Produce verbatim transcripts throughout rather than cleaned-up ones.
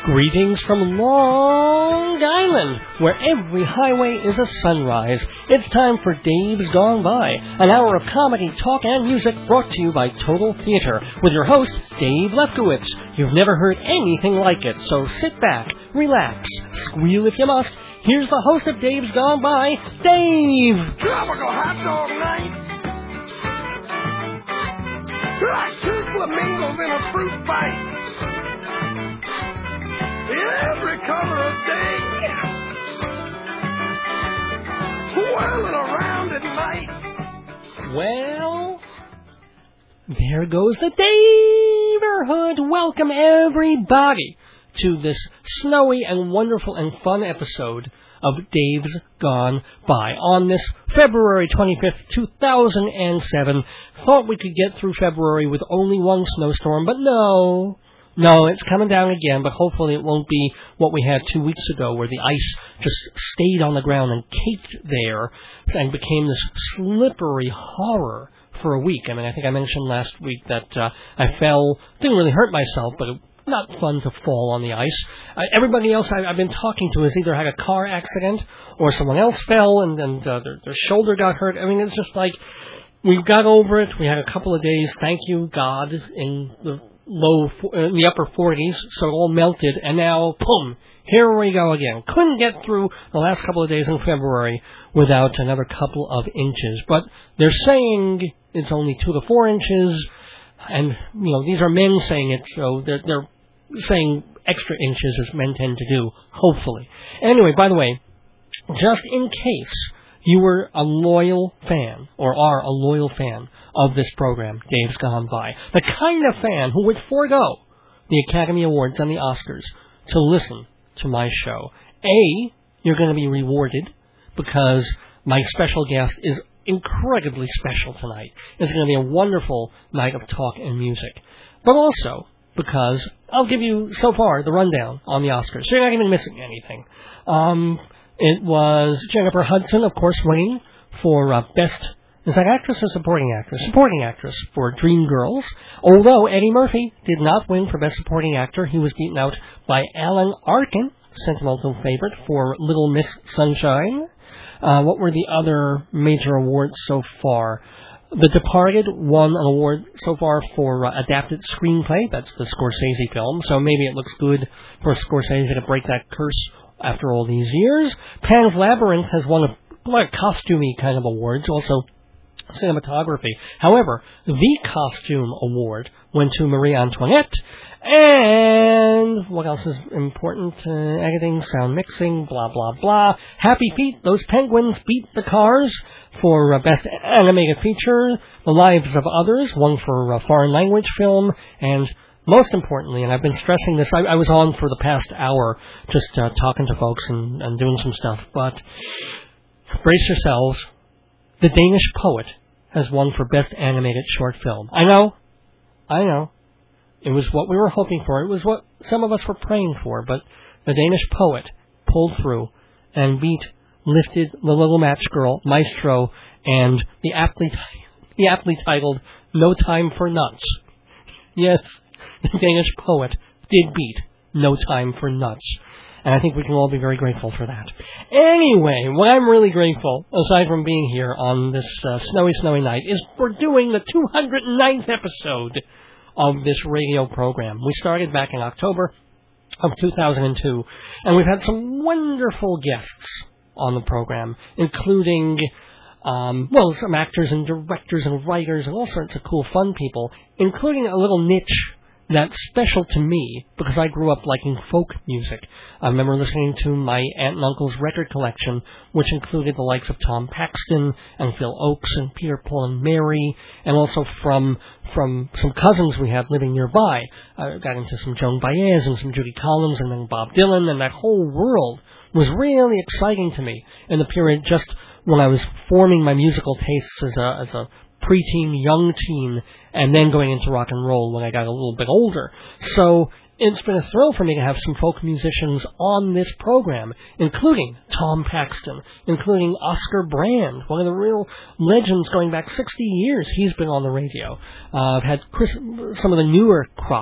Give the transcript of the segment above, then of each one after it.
Greetings from Long Island, where every highway is a sunrise. It's time for Dave's Gone By, an hour of comedy, talk, and music brought to you by Total Theater, with your host, Dave Lefkowitz. You've never heard anything like it, so sit back, relax, squeal if you must. Here's the host of Dave's Gone By, Dave! Tropical hot dog night! Like two flamingos in a fruit fight! Every color of day, whirling around at night. Well, there goes the neighborhood. Welcome, everybody, to this snowy and wonderful and fun episode of Dave's Gone By. On this February twenty-fifth, two thousand seven, thought we could get through February with only one snowstorm, but no. No, it's coming down again, but hopefully it won't be what we had two weeks ago, where the ice just stayed on the ground and caked there and became this slippery horror for a week. I mean, I think I mentioned last week that uh, I fell, didn't really hurt myself, but it not fun to fall on the ice. Uh, everybody else I, I've been talking to has either had a car accident or someone else fell and, and uh, their, their shoulder got hurt. I mean, it's just like we got over it. We had a couple of days, thank you, God, in the low, in the upper forties, so it all melted, and now, boom, here we go again. Couldn't get through the last couple of days in February without another couple of inches, but they're saying it's only two to four inches, and, you know, these are men saying it, so they're, they're saying extra inches as men tend to do, hopefully. Anyway, by the way, just in case you were a loyal fan, or are a loyal fan of this program, Dave's Gone By, the kind of fan who would forego the Academy Awards and the Oscars to listen to my show, A, you're going to be rewarded because my special guest is incredibly special tonight. It's going to be a wonderful night of talk and music. But also because I'll give you, so far, the rundown on the Oscars, so you're not even missing anything. Um... It was Jennifer Hudson, of course, winning for uh, Best, is that actress or supporting actress? Supporting actress for Dreamgirls. Although Eddie Murphy did not win for Best Supporting Actor, he was beaten out by Alan Arkin, sentimental favorite, for Little Miss Sunshine. Uh, what were the other major awards so far? The Departed won an award so far for uh, Adapted Screenplay. That's the Scorsese film, so maybe it looks good for Scorsese to break that curse after all these years. Pan's Labyrinth has won a, like, costumey kind of awards, also cinematography. However, the costume award went to Marie Antoinette, and what else is important? Uh, editing, sound mixing, blah, blah, blah. Happy Feet, those penguins beat the Cars for uh, Best Animated Feature. The Lives of Others won for uh, Foreign Language Film, and most importantly, and I've been stressing this, I, I was on for the past hour just uh, talking to folks and, and doing some stuff, but brace yourselves, The Danish Poet has won for Best Animated Short Film. I know, I know, it was what we were hoping for, it was what some of us were praying for, but The Danish Poet pulled through and beat Lifted, The Little Match Girl, Maestro, and the aptly, the aptly titled No Time for Nuts. Yes, the Danish Poet did beat No Time for Nuts. And I think we can all be very grateful for that. Anyway, what I'm really grateful, aside from being here on this uh, snowy, snowy night, is for doing the two hundred ninth episode of this radio program. We started back in October of two thousand two, and we've had some wonderful guests on the program, including Um, well, some actors and directors and writers and all sorts of cool, fun people, including a little niche that's special to me because I grew up liking folk music. I remember listening to my aunt and uncle's record collection, which included the likes of Tom Paxton and Phil Ochs and Peter, Paul, and Mary, and also from from some cousins we had living nearby. I got into some Joan Baez and some Judy Collins and then Bob Dylan, and that whole world was really exciting to me in the period just when I was forming my musical tastes as a as a preteen, young teen, and then going into rock and roll when I got a little bit older. So it's been a thrill for me to have some folk musicians on this program, including Tom Paxton, including Oscar Brand, one of the real legends going back sixty years. He's been on the radio. Uh, I've had Chris, some of the newer crop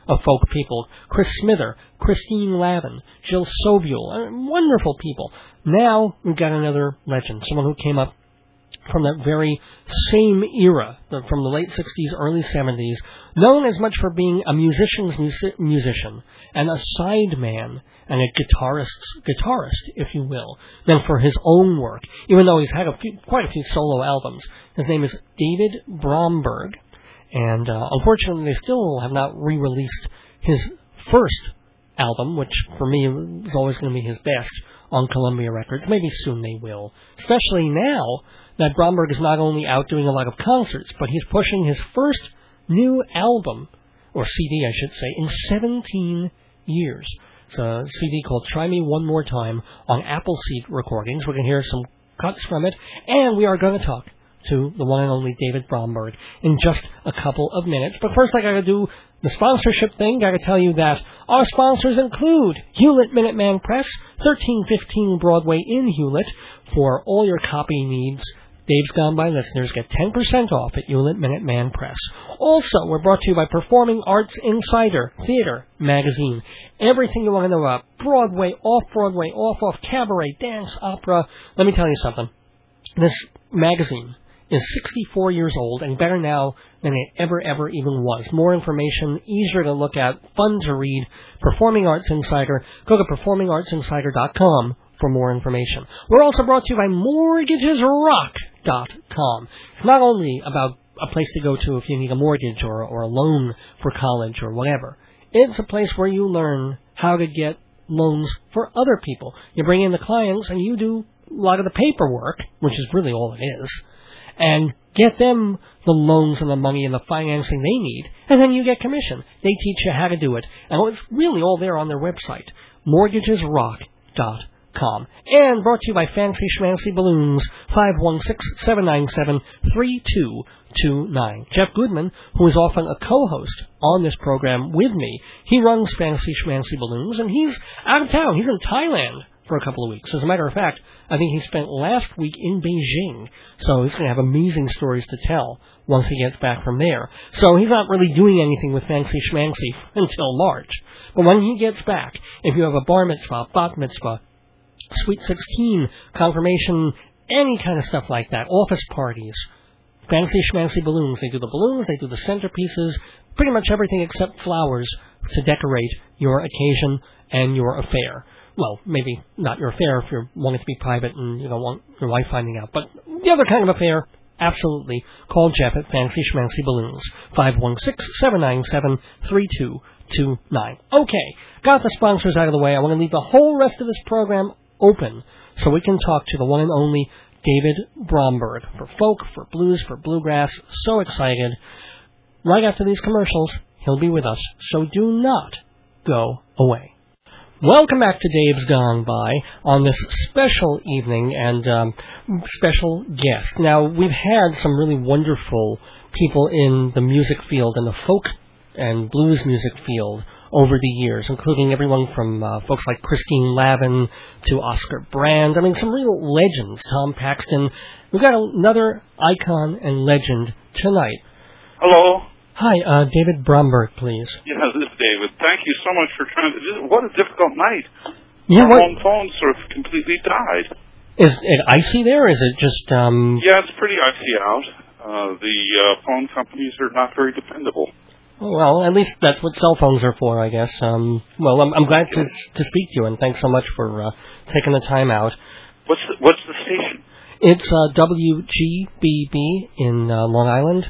of folk people. Chris Smither, Christine Lavin, Jill Sobule, uh, wonderful people. Now we've got another legend, someone who came up from that very same era, the, from the late sixties, early seventies, known as much for being a musician's music, musician and a sideman and a guitarist's guitarist, if you will, than for his own work, even though he's had a few, quite a few solo albums. His name is David Bromberg, and uh, unfortunately they still have not re-released his first album, which for me is always going to be his best, on Columbia Records. Maybe soon they will, especially now that Bromberg is not only out doing a lot of concerts, but he's pushing his first new album, or C D I should say, in seventeen years. It's a C D called Try Me One More Time on Appleseed Recordings. We're going to hear some cuts from it, and we are going to talk to the one and only David Bromberg in just a couple of minutes. But first I got to do the sponsorship thing. Got to tell you that our sponsors include Hewlett Minuteman Press, thirteen fifteen Broadway in Hewlett. For all your copy needs, Dave's Gone By listeners get ten percent off at Hewlett Minuteman Press. Also, we're brought to you by Performing Arts Insider Theater Magazine. Everything you want to know about Broadway, off-Broadway, off-off, cabaret, dance, opera. Let me tell you something. This magazine is sixty-four years old and better now than it ever, ever even was. More information, easier to look at, fun to read. Performing Arts Insider. Go to performing arts insider dot com for more information. We're also brought to you by mortgages rock dot com. It's not only about a place to go to if you need a mortgage or, or a loan for college or whatever. It's a place where you learn how to get loans for other people. You bring in the clients and you do a lot of the paperwork, which is really all it is, and get them the loans and the money and the financing they need, and then you get commission. They teach you how to do it. And it's really all there on their website, mortgages rock dot com. And brought to you by Fancy Schmancy Balloons, five one six, seven nine seven, three two two nine. Jeff Goodman, who is often a co-host on this program with me, he runs Fancy Schmancy Balloons, and he's out of town. He's in Thailand for a couple of weeks. As a matter of fact, I think he spent last week in Beijing, so he's going to have amazing stories to tell once he gets back from there. So he's not really doing anything with Fancy Schmancy until March. But when he gets back, if you have a bar mitzvah, bat mitzvah, Sweet sixteen, confirmation, any kind of stuff like that, office parties, Fancy Schmancy Balloons. They do the balloons, they do the centerpieces, pretty much everything except flowers to decorate your occasion and your affair. Well, maybe not your affair if you want it to be private and you don't want your wife finding out. But the other kind of affair, absolutely. Call Jeff at Fancy Schmancy Balloons, five one six, seven nine seven, three two two nine. Okay, got the sponsors out of the way. I want to leave the whole rest of this program open so we can talk to the one and only David Bromberg for folk, for blues, for bluegrass. So excited. Right after these commercials, he'll be with us, so do not go away. Welcome back to Dave's Gone By on this special evening and um, special guest. Now, we've had some really wonderful people in the music field and the folk and blues music field over the years, including everyone from uh, folks like Christine Lavin to Oscar Brand. I mean, some real legends. Tom Paxton. We've got another icon and legend tonight. Hello. Hi, uh, David Bromberg, please. Yes, this is David. Thank you so much for trying to... What a difficult night. Yeah, My what? home phone sort of completely died. Is it icy there? Is it just... um? Yeah, it's pretty icy out. Uh, the uh, phone companies are not very dependable. Well, at least that's what cell phones are for, I guess. Um, well, I'm, I'm glad to to speak to you, and thanks so much for uh, taking the time out. What's the, what's the station? It's uh, W G B B in uh, Long Island.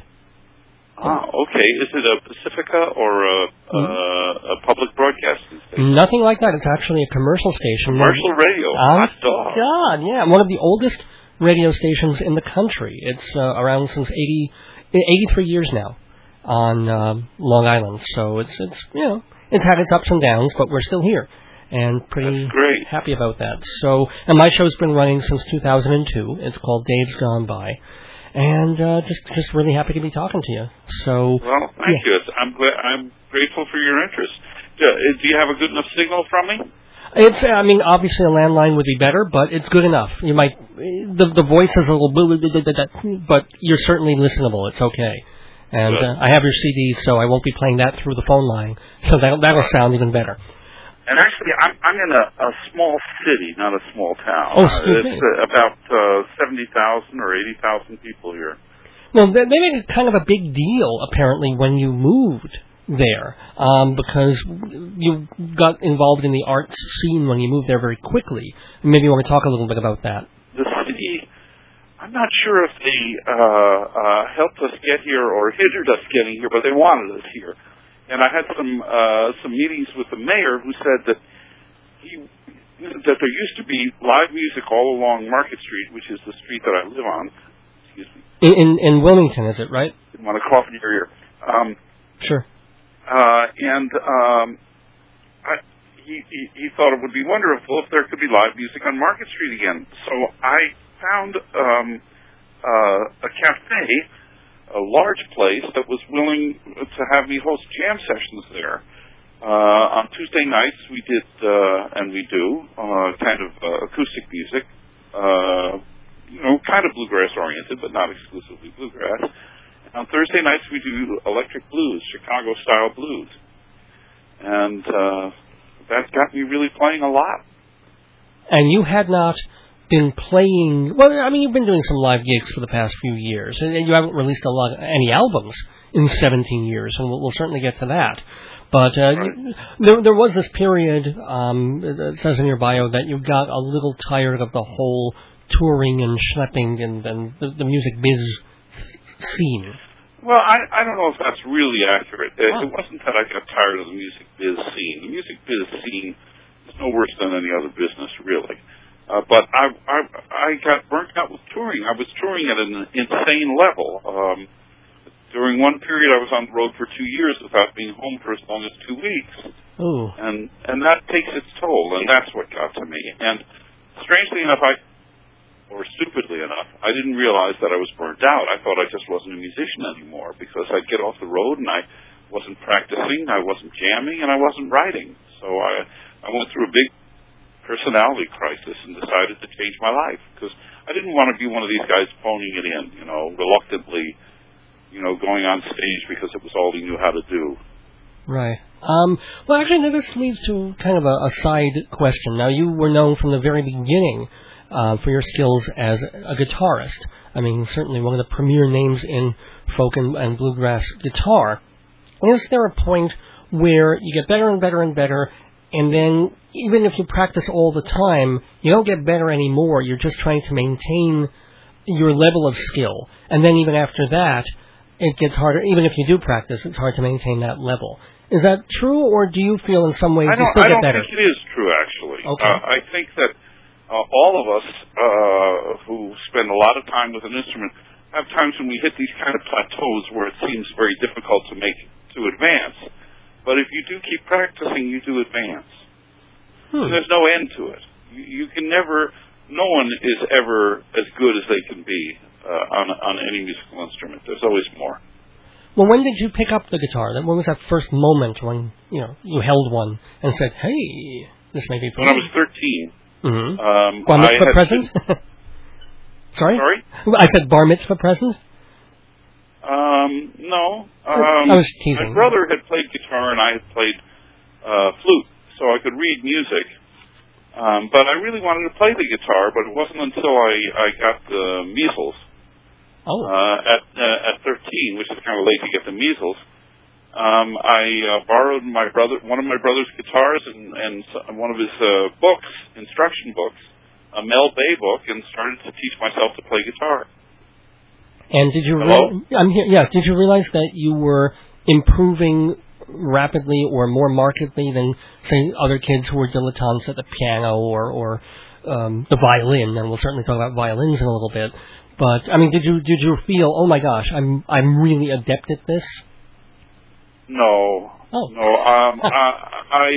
Ah, okay. Is it a Pacifica or a, mm-hmm. uh, a public broadcasting station? Nothing like that. It's actually a commercial station. Commercial radio. Honest Hot dog. God, yeah. One of the oldest radio stations in the country. It's uh, around since eighty, eighty-three years now on uh, Long Island. So it's, it's you know, it's had its ups and downs, but we're still here. And pretty great. happy about that. So, and my show's been running since two thousand two. It's called Dave's Gone By. And uh, just just really happy to be talking to you. So well, thank yeah. you. I'm glad, I'm grateful for your interest. Do, do you have a good enough signal from me? It's I mean obviously a landline would be better, but it's good enough. You might the the voice is a little bit, but you're certainly listenable. It's okay. And uh, I have your C Ds, so I won't be playing that through the phone line. So that'll, that'll sound even better. And actually, I'm, I'm in a, a small city, not a small town. Oh, excuse uh, It's uh, about uh, seventy thousand or eighty thousand people here. Well, they, they made it kind of a big deal, apparently, when you moved there, um, because you got involved in the arts scene when you moved there very quickly. Maybe you want to talk a little bit about that. The city, I'm not sure if they uh, uh, helped us get here or hindered us getting here, but they wanted us here. And I had some uh, some meetings with the mayor who said that he that there used to be live music all along Market Street, which is the street that I live on. Excuse me. In in, in Wilmington, is it right? Didn't want to cough in your ear. Um, sure. Uh, and um, I, he, he he thought it would be wonderful if there could be live music on Market Street again. So I found um, uh, a cafe, a large place that was willing to have me host jam sessions there. Uh, on Tuesday nights, we did, uh, and we do, uh, kind of uh, acoustic music, uh, you know, kind of bluegrass-oriented, but not exclusively bluegrass. On Thursday nights, we do electric blues, Chicago-style blues. And uh, that's got me really playing a lot. And you had not been playing, well, I mean, you've been doing some live gigs for the past few years, and you haven't released a lot, any albums in seventeen years, and we'll, we'll certainly get to that. But uh, right. you, there, there was this period, um, it says in your bio, that you got a little tired of the whole touring and schlepping and, and the, the music biz scene. Well, I, I don't know if that's really accurate. It, oh. it wasn't that I got tired of the music biz scene. The music biz scene is no worse than any other business, really. Uh, but I, I I got burnt out with touring. I was touring at an insane level. Um, during one period, I was on the road for two years without being home for as long as two weeks. Ooh. And and that takes its toll, and that's what got to me. And strangely enough, I, or stupidly enough, I didn't realize that I was burnt out. I thought I just wasn't a musician anymore because I'd get off the road and I wasn't practicing, I wasn't jamming, and I wasn't writing. So I I went through a big personality crisis and decided to change my life because I didn't want to be one of these guys phoning it in, you know, reluctantly, you know, going on stage because it was all he knew how to do. Right. Um, well, actually, this leads to kind of a, a side question. Now, you were known from the very beginning uh, for your skills as a guitarist. I mean, certainly one of the premier names in folk and, and bluegrass guitar. Is there a point where you get better and better and better, and then even if you practice all the time, you don't get better anymore. You're just trying to maintain your level of skill. And then even after that, it gets harder. Even if you do practice, it's hard to maintain that level. Is that true, or do you feel in some ways I you don't, still I get don't better? think it is true, actually. Okay. Uh, I think that uh, all of us uh, who spend a lot of time with an instrument have times when we hit these kind of plateaus where it seems very difficult to make to advance. But if you do keep practicing, you do advance. Hmm. There's no end to it. You, you can never, no one is ever as good as they can be uh, on, on any musical instrument. There's always more. Well, when did you pick up the guitar? When was that first moment when, you know, you held one and said, hey, this may be fun? When I was thirteen. Mm-hmm. Um, bar mitzvah present? Been... Sorry? Sorry? I said bar mitzvah present? Um, no. I Um, was teasing. My brother had played guitar and I had played uh, flute, so I could read music. Um, but I really wanted to play the guitar, but it wasn't until I, I got the measles oh. uh, at uh, at thirteen, which is kind of late to get the measles. Um, I uh, borrowed my brother, one of my brother's guitars and, and one of his uh, books, instruction books, a Mel Bay book, and started to teach myself to play guitar. And did you Hello? Re- I'm here, yeah, did you realize that you were improving rapidly or more markedly than, say, other kids who were dilettantes at the piano or, or um, the violin? And we'll certainly talk about violins in a little bit. But, I mean, did you did you feel, oh, my gosh, I'm I'm really adept at this? No. Oh. No. Um, I, I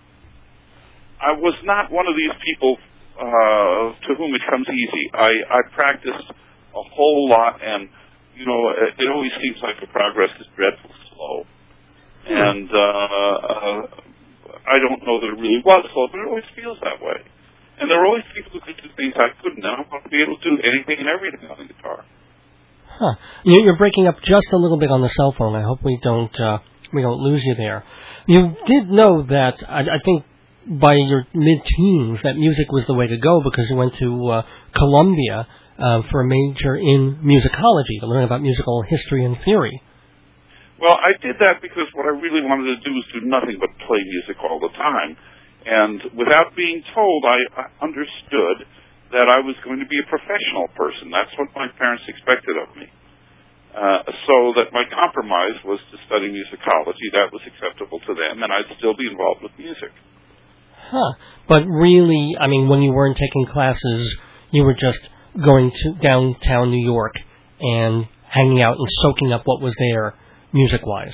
I was not one of these people uh, to whom it comes easy. I, I practiced a whole lot, and, you know, it, it always seems like the progress is dreadfully slow. Hmm. And uh, uh, I don't know that it really was slow, but it always feels that way. And there are always people who could do things I couldn't, and I want to be able to do anything and everything on the guitar. Huh. You- You're breaking up just a little bit on the cell phone. I hope we don't uh, we don't lose you there. You did know that, I, I think, by your mid-teens, that music was the way to go because you went to uh, Columbia uh, for a major in musicology to learn about musical history and theory. Well, I did that because what I really wanted to do was do nothing but play music all the time. And without being told, I, I understood that I was going to be a professional person. That's what my parents expected of me. Uh, so that my compromise was to study musicology. That was acceptable to them, and I'd still be involved with music. Huh. But really, I mean, when you weren't taking classes, you were just going to downtown New York and hanging out and soaking up what was there music-wise.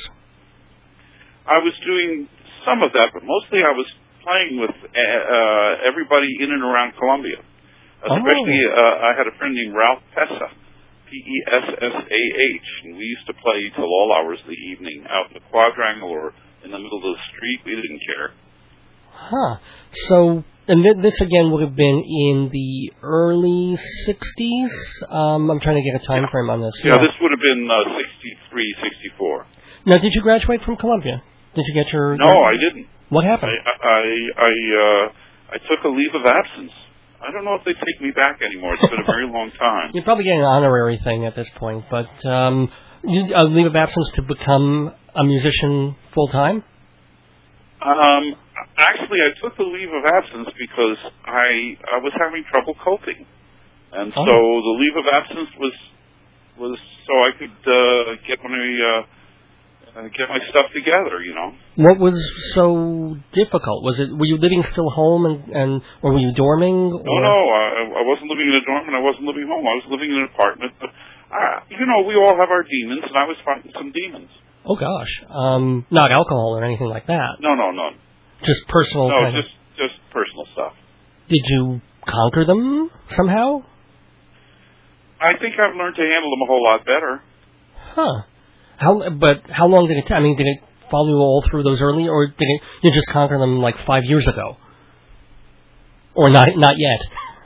I was doing some of that, but mostly I was playing with uh, everybody in and around Columbia. Especially, oh. uh, I had a friend named Ralph Pessa, P E S S A H, and we used to play till all hours of the evening out in the quadrangle or in the middle of the street. We didn't care. Huh. So, and th- this again would have been in the early sixties? Um, I'm trying to get a time yeah. frame on this. Yeah, yeah, this would have been uh, sixty-three, sixty-four. Now, did you graduate from Columbia? Did you get your... No, your... I didn't. What happened? I, I, I, uh, I took a leave of absence. I don't know if they take me back anymore. It's been a very long time. You're probably getting an honorary thing at this point, but um, you, a leave of absence to become a musician full-time? Um, actually, I took the leave of absence because I I was having trouble coping, and oh. so the leave of absence was was so I could uh, get my uh, uh, get my stuff together. You know. What was so difficult? Was it were you living still home and, and or were you dorming? Or? No, no, I, I wasn't living in a dorm and I wasn't living home. I was living in an apartment. But I, you know, we all have our demons, and I was fighting some demons. Oh gosh, um, not alcohol or anything like that. No, no, no. Just personal. No, kind just of... just personal stuff. Did you conquer them somehow? I think I've learned to handle them a whole lot better. Huh. How? But how long did it take? I mean, did it follow you all through those early, or did it you just conquer them like five years ago, or not? Not yet.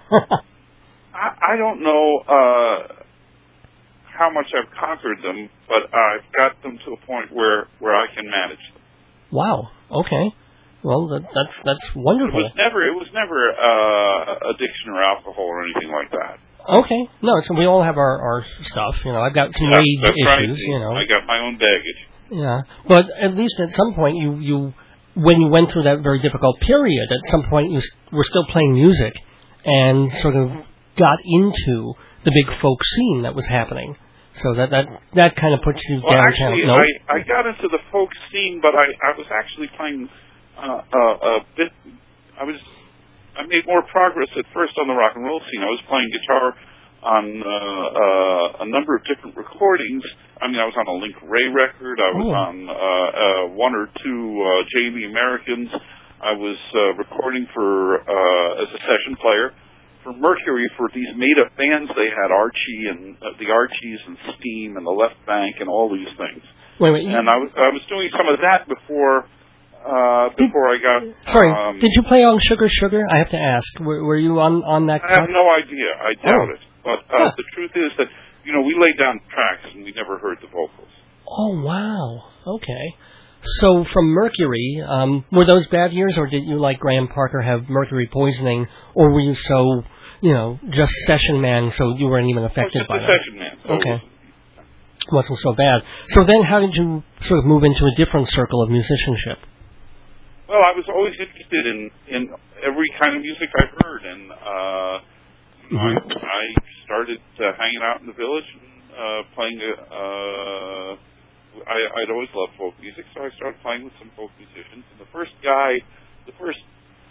I, I don't know uh, how much I've conquered them, but I've got them to a point where, where I can manage them. Wow. Okay. Well, that, that's that's wonderful. It was never it was never uh, addiction or alcohol or anything like that. Okay. No, so we all have our, our stuff. You know, I've got some Yeah, rage that's issues. right. You know, I got my own baggage. yeah. But at least at some point, you you when you went through that very difficult period, at some point you s- were still playing music and sort of got into the big folk scene that was happening. So that that that kind of puts you Well, downtown. actually, No? I, I got into the folk scene, but I, I was actually playing uh, uh, a bit. I was I made more progress at first on the rock and roll scene. I was playing guitar on uh, uh, a number of different recordings. I mean, I was on a Link Ray record. I was Oh. on uh, uh, one or two uh, Jamie Americans. I was uh, recording for uh, as a session player for Mercury for these made-up bands they had, Archie and uh, the Archies and Steam and the Left Bank and all these things. Wait, wait. You, And I was I was doing some of that before uh, before I got. sorry, Um, did you play on Sugar Sugar? I have to ask. Were, were you on on that? I have cut? no idea. I doubt Oh. it. But uh, Huh. the truth is that you know we laid down tracks and we never heard the vocals. Oh wow. Okay. So from Mercury, um, were those bad years, or did you, like Graham Parker, have mercury poisoning, or were you so, you know, just session man, so you weren't even I was affected just by a that? session man. So Okay. it was- Wasn't so bad. So then, how did you sort of move into a different circle of musicianship? Well, I was always interested in in every kind of music I've heard, and uh, Mhm. I, I started uh, hanging out in the village and uh, playing. Uh, I, I'd always loved folk music, so I started playing with some folk musicians. And the first guy, the first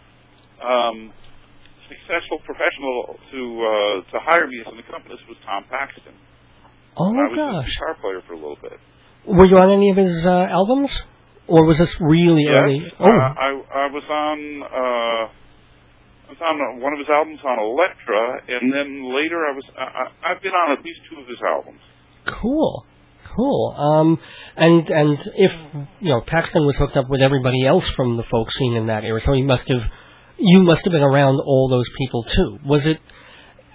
um, successful professional to uh, to hire me as an accompanist was Tom Paxton. Oh I was gosh. his guitar player for a little bit. Were you on any of his uh, albums, or was this really Yes, early? uh, Oh, I I was on uh, I was on one of his albums on Elektra, and then later I was I, I- I've been on at least two of his albums. cool, cool. Um, and and if you know Paxton was hooked up with everybody else from the folk scene in that era, so he must have, you must have been around all those people too. Was it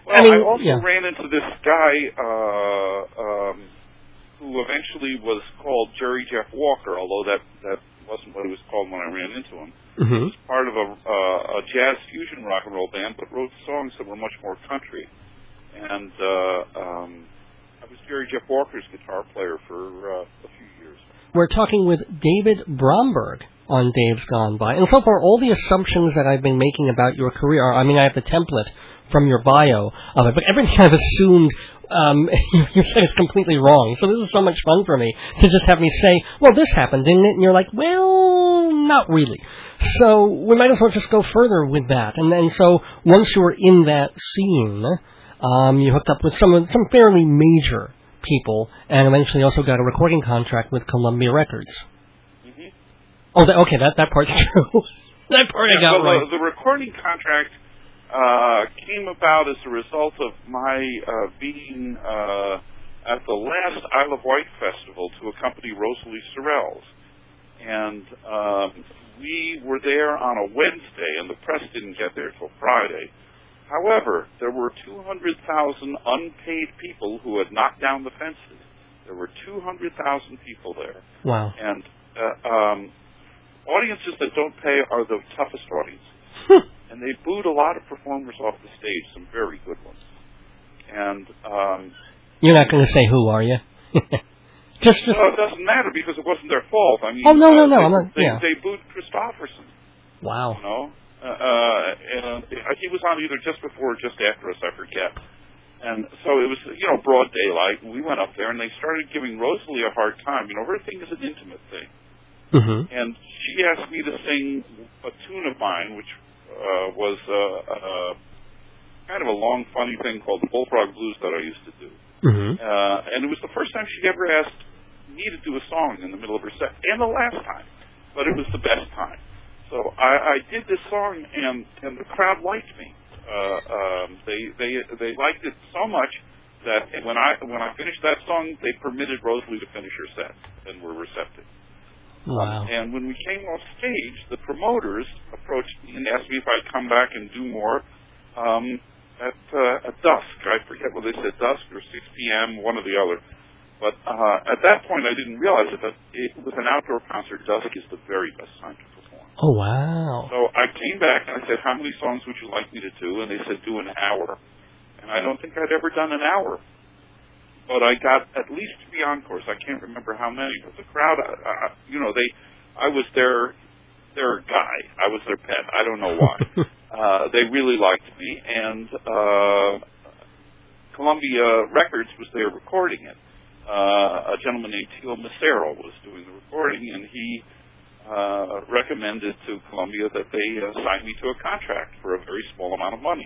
Well, I, mean, I also yeah. ran into this guy uh, um, who eventually was called Jerry Jeff Walker, although that, that wasn't what he was called when I ran into him. Mm-hmm. He was part of a, uh, a jazz fusion rock and roll band, but wrote songs that were much more country. And uh, um, I was Jerry Jeff Walker's guitar player for uh, a few years. We're talking with David Bromberg on Dave's Gone By. And so far, all the assumptions that I've been making about your career are, I mean, I have the template from your bio of it, but everything I've assumed, um, you said is completely wrong. So this is so much fun for me to just have me say, well, this happened, didn't it? And you're like, well, not really. So we might as well just go further with that. And then so once you were in that scene, um, you hooked up with some some fairly major people, and eventually also got a recording contract with Columbia Records. Mm-hmm. Oh, that, okay, that that part's true. That part yeah, I got well, right. The, the recording contract uh, came about as a result of my uh, being uh, at the last Isle of Wight festival to accompany Rosalie Sorrells, and um, we were there on a Wednesday, and the press didn't get there till Friday. However, there were two hundred thousand unpaid people who had knocked down the fences. There were two hundred thousand people there. Wow. And uh, um, audiences that don't pay are the toughest audiences. And they booed a lot of performers off the stage, some very good ones. And um, you're not going to say who, are you? just, just. Well, it doesn't matter because it wasn't their fault. I mean, oh no, no, uh, no, they, I'm not. They, Yeah. they booed Christofferson. Wow. You know. Uh, uh, and he was on either just before or just after us, I forget. And so it was, you know, broad daylight, and we went up there, and they started giving Rosalie a hard time. You know, everything is an intimate thing. Mm-hmm. And she asked me to sing a tune of mine, which uh, was uh, uh, kind of a long, funny thing called the Bullfrog Blues that I used to do. Mm-hmm. Uh, and it was the first time she ever asked me to do a song in the middle of her set, and the last time. But it was the best time. So I, I did this song, and, and the crowd liked me. Uh, um, they they they liked it so much that when I when I finished that song, they permitted Rosalie to finish her set, and were receptive. Wow. Um, and when we came off stage, the promoters approached me and asked me if I'd come back and do more um, at uh, at dusk. I forget what they said, dusk or six p.m., one or the other. But uh, at that point, I didn't realize it, but it was an outdoor concert. Dusk is the very best time to perform. Oh, wow. So I came back and I said, how many songs would you like me to do? And they said, do an hour. And I don't think I'd ever done an hour. But I got at least three encores. I can't remember how many. But the crowd, uh, uh, you know, they, I was their, their guy. I was their pet. I don't know why. uh, they really liked me. And uh, Columbia Records was there recording it. Uh, a gentleman named Teal Macero was doing the recording, and he Uh, recommended to Columbia that they uh, sign me to a contract for a very small amount of money.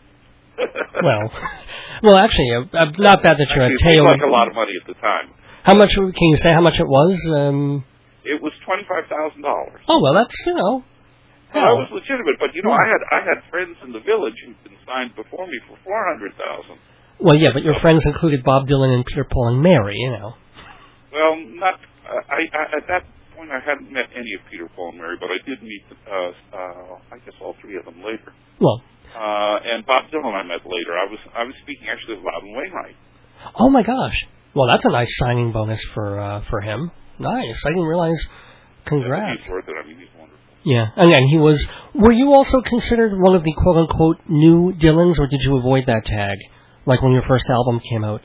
well, well, actually, uh, uh, not bad that you're actually, a tail. It seemed like a lot of money at the time. How much? Can you say how much it was? Um, it was twenty-five thousand dollars. Oh well, that's you know. Well, that was legitimate, but you know, I had I had friends in the village who'd been signed before me for four hundred thousand. Well, yeah, but your friends included Bob Dylan and Peter, Paul, and Mary. You know. Well, not uh, I, I at that. I hadn't met any of Peter, Paul, and Mary, but I did meet, uh, uh, I guess, all three of them later. Well, uh, and Bob Dylan I met later. I was I was speaking actually with Loudon Wainwright. Oh my gosh! Well, that's a nice signing bonus for uh, for him. Nice. I didn't realize. Congrats. Yeah, he's worth it. I mean, he's wonderful. Yeah, and and he was. Were you also considered one of the quote unquote new Dylans, or did you avoid that tag, like when your first album came out?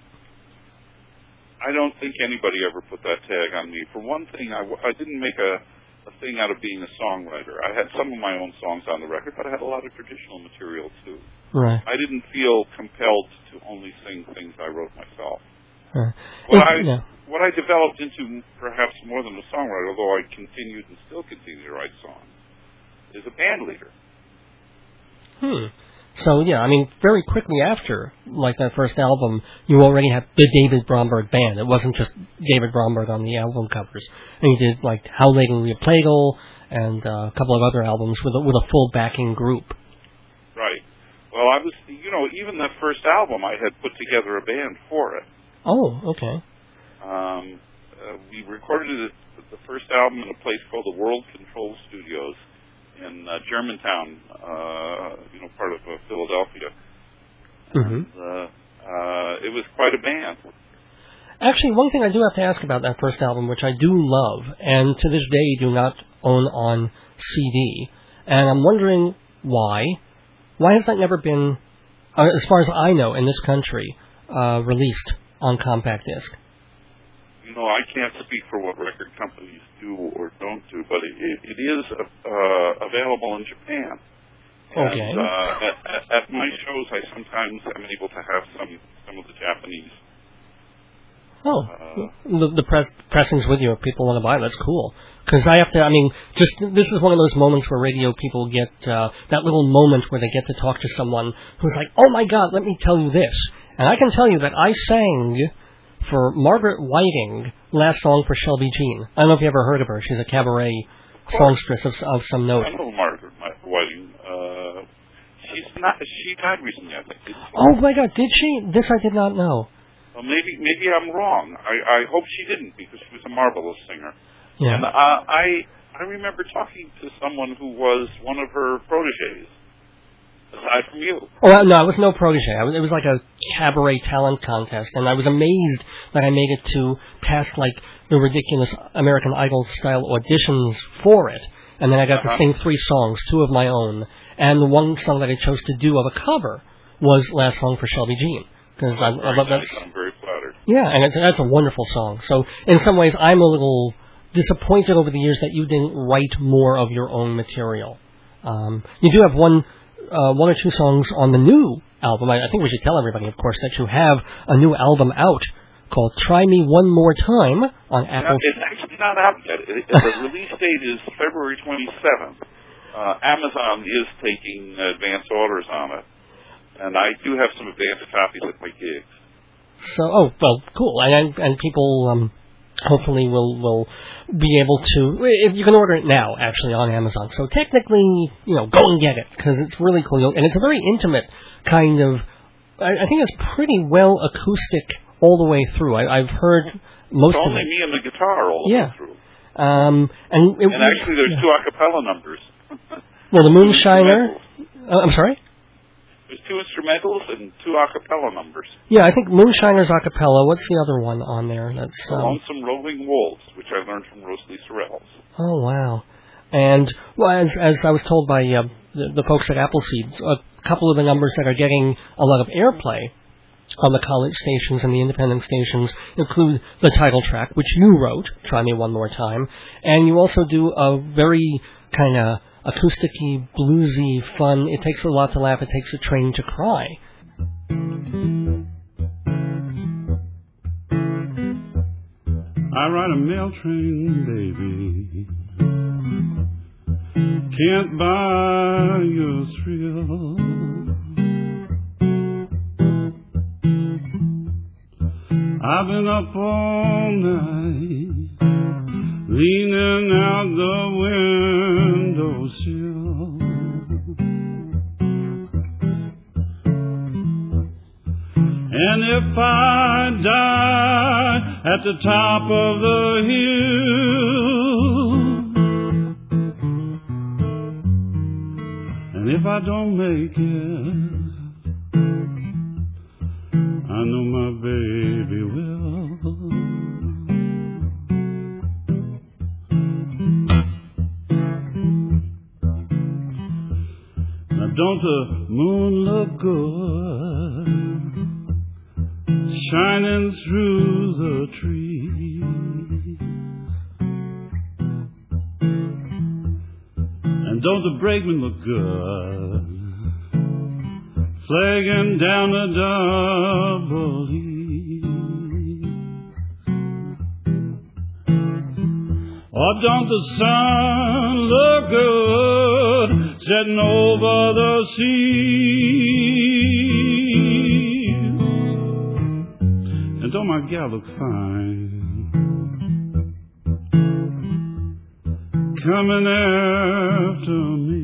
I don't think anybody ever put that tag on me. For one thing, I, I didn't make a, a thing out of being a songwriter. I had some of my own songs on the record, but I had a lot of traditional material, too. Right. I didn't feel compelled to only sing things I wrote myself. Right. What, it, I, yeah. what I developed into perhaps more than a songwriter, although I continued and still continue to write songs, is a band leader. Hmm. So, yeah, I mean, very quickly after, like, that first album, you already had the David Bromberg Band. It wasn't just David Bromberg on the album covers. And you did, like, How Late Will You Plagal and uh, a couple of other albums with a, with a full backing group. Right. Well, I was, you know, even that first album, I had put together a band for it. Oh, okay. Um, uh, we recorded it, the first album in a place called the World Control Studios in uh, Germantown, uh, you know, part of uh, Philadelphia. Mm-hmm. And, uh, uh, it was quite a band. Actually, one thing I do have to ask about that first album, which I do love, and to this day do not own on C D, and I'm wondering why. Why has that never been, uh, as far as I know, in this country, uh, released on compact disc? You know, I can't speak for what record companies do or don't do, but it, it, it is uh, available in Japan. Okay. And uh, at, at, at my shows, I sometimes am able to have some some of the Japanese. Oh, uh, the, the press, pressings with you if people want to buy. That's cool. Because I have to, I mean, just this is one of those moments where radio people get uh, that little moment where they get to talk to someone who's like, oh my God, let me tell you this. And I can tell you that I sang for Margaret Whiting, last song for Shelby Jean. I don't know if you ever heard of her. She's a cabaret songstress of, of some note. I know Margaret Whiting. Uh, she's not. She died recently, I think. Oh my God, did she? This I did not know. Well, maybe maybe I'm wrong. I, I hope she didn't, because she was a marvelous singer. Yeah. And uh, I I remember talking to someone who was one of her proteges, aside from you. Oh no, I was no protege. I was, it was like a cabaret talent contest, and I was amazed that I made it to past like the ridiculous American Idol style auditions for it. And then I got uh-huh. to sing three songs, two of my own, and the one song that I chose to do of a cover was Last Song for Shelby Jean. Because oh, I, I love nice. that. I'm very flattered. Yeah, and it's, that's a wonderful song. So in some ways, I'm a little disappointed over the years that you didn't write more of your own material. Um, you do have one, uh, one or two songs on the new album. I, I think we should tell everybody, of course, that you have a new album out called "Try Me One More Time" on Apple. It's actually not out yet. It, the release date is February twenty-seventh. Uh, Amazon is taking advance orders on it. And I do have some advanced copies at my gigs. So, oh, well, cool. And and people um, hopefully will will be able to, if you can order it now, actually, on Amazon. So technically, you know, go and get it, because it's really cool. And it's a very intimate kind of, I, I think it's pretty well acoustic all the way through. I, I've heard most it's of only it. me and the guitar all the yeah. way through. Um, and, it, and actually, there's yeah. two a cappella numbers. Well, the Moonshiner, uh, I'm sorry? There's two instrumentals and two a cappella numbers. Yeah, I think Moonshiner's a cappella. What's the other one on there? That's um, Lonesome Rolling Wolves, which I learned from Rosalie Sorrells. Oh, wow. And well, as as I was told by uh, the, the folks at Appleseed, a couple of the numbers that are getting a lot of airplay on the college stations and the independent stations include the title track, which you wrote, Try Me One More Time, and you also do a very kind of acoustic-y, bluesy, fun, It Takes a Lot to Laugh, It Takes a Train to Cry. I ride a mail train, baby, can't buy your thrill. I've been up all night, leaning out the windowsill. And if I die at the top of the hill, and if I don't make it, I know my baby will. Now don't the moon look good, shining through the trees? And don't the brakeman look good, flagging down the double E? Or don't the sun look good, setting over the seas? And don't my gal look fine, coming after me?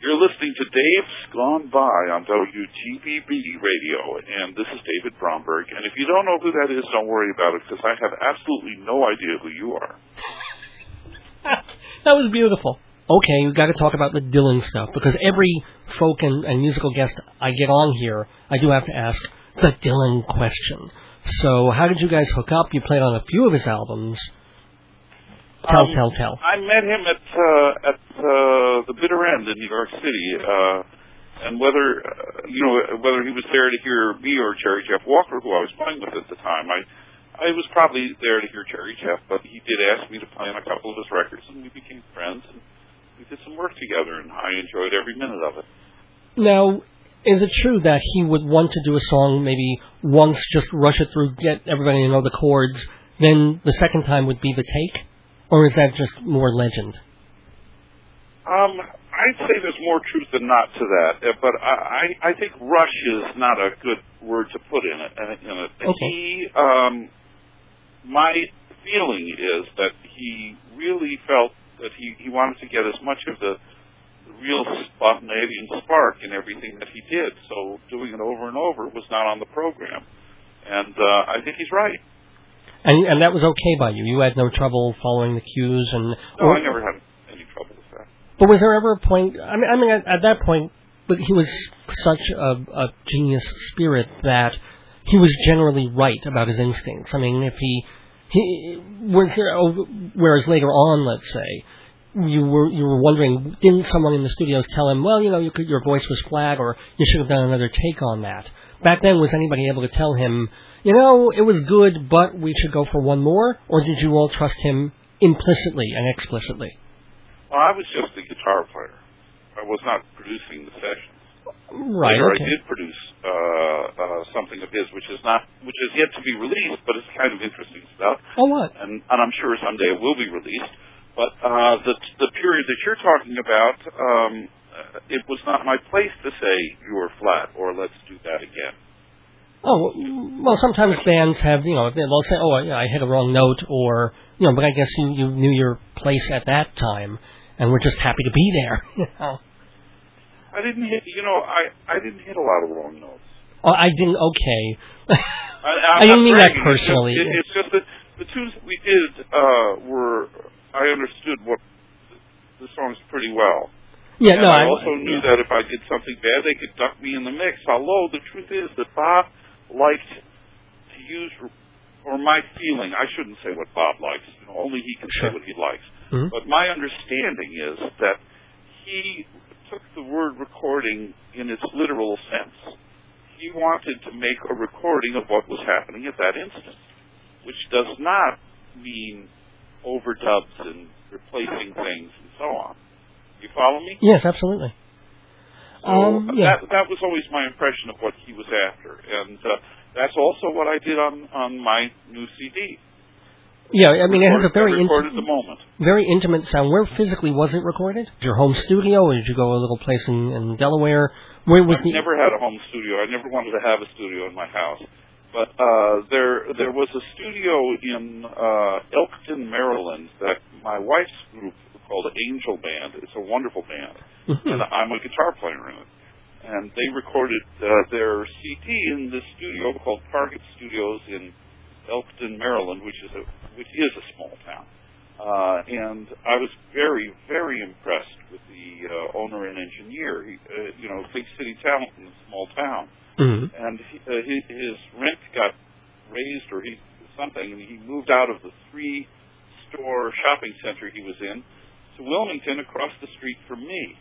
You're listening to Dave's Gone By on W G B B Radio, and this is David Bromberg. And if you don't know who that is, don't worry about it, because I have absolutely no idea who you are. That was beautiful. Okay, we've got to talk about the Dylan stuff, because every folk and, and musical guest I get on here, I do have to ask the Dylan question. So, how did you guys hook up? You played on a few of his albums. Tell, um, tell, tell. I met him at uh, at uh, the Bitter End in New York City, uh, and whether uh, you know whether he was there to hear me or Jerry Jeff Walker, who I was playing with at the time, I I was probably there to hear Jerry Jeff, but he did ask me to play on a couple of his records, and we became friends. And we did some work together, and I enjoyed every minute of it. Now, is it true that he would want to do a song maybe once, just rush it through, get everybody to know the chords, then the second time would be the take? Or is that just more legend? Um, I'd say there's more truth than not to that, uh, but I, I, I think rush is not a good word to put in it. In it. Okay. He, um, my feeling is that he really felt that he, he wanted to get as much of the, the real spontaneity and spark in everything that he did. So doing it over and over was not on the program. And uh, I think he's right. And and that was okay by you? You had no trouble following the cues? And No, or, I never had any trouble with that. But was there ever a point, I mean, I mean at, at that point, but he was such a, a genius spirit that he was generally right about his instincts. I mean, if he... He was there, whereas later on, let's say, you were you were wondering, didn't someone in the studios tell him, well, you know, you could, your voice was flat, or you should have done another take on that? Back then, was anybody able to tell him, you know, it was good, but we should go for one more? Or did you all trust him implicitly and explicitly? Well, I was just a guitar player. I was not producing the sessions. Right. Later, Okay. I did produce uh, uh, something of his, which is not, which is yet to be released, but it's kind of interesting stuff. Oh, what? And, and I'm sure someday it will be released. But uh, the the period that you're talking about, um, uh, it was not my place to say you were flat or let's do that again. Oh, well, sometimes bands have, you know, they'll say, oh, yeah, I hit a wrong note, or, you know, but I guess you, you knew your place at that time, and we're just happy to be there, you know. I didn't hit, you know, I, I didn't hit a lot of wrong notes. Oh, I didn't, okay. I, I didn't mean that personally. It's just, it, it's just that the tunes that we did uh, were, I understood what the songs pretty well. Yeah, and no, I I also knew yeah. that if I did something bad, they could duck me in the mix. Although the truth is that Bob liked to use, or my feeling, I shouldn't say what Bob likes. You know, only he can Sure. say what he likes. Mm-hmm. But my understanding is that he took the word recording in its literal sense. He wanted to make a recording of what was happening at that instant, which does not mean overdubs and replacing things and so on. You follow me? Yes, absolutely. So um, yeah. that that was always my impression of what he was after, and uh, that's also what I did on, on my new C D. Yeah, I mean, it has a very recorded inti- the moment. very intimate sound. Where physically was it recorded? Your home studio, or did you go to a little place in, in Delaware? Where was I've the... never had a home studio. I never wanted to have a studio in my house. But uh, there there was a studio in uh, Elkton, Maryland, that my wife's group called Angel Band. It's a wonderful band, Mm-hmm. and I'm a guitar player in it. And they recorded uh, their C D in this studio called Target Studios in Elkton, Maryland, which is a which is a small town. Uh, and I was very, very impressed with the uh, owner and engineer. He, uh, you know, big city talent in a small town. Mm-hmm. And he, uh, his, his rent got raised, or he something, and he moved out of the three-store shopping center he was in to Wilmington, across the street from me.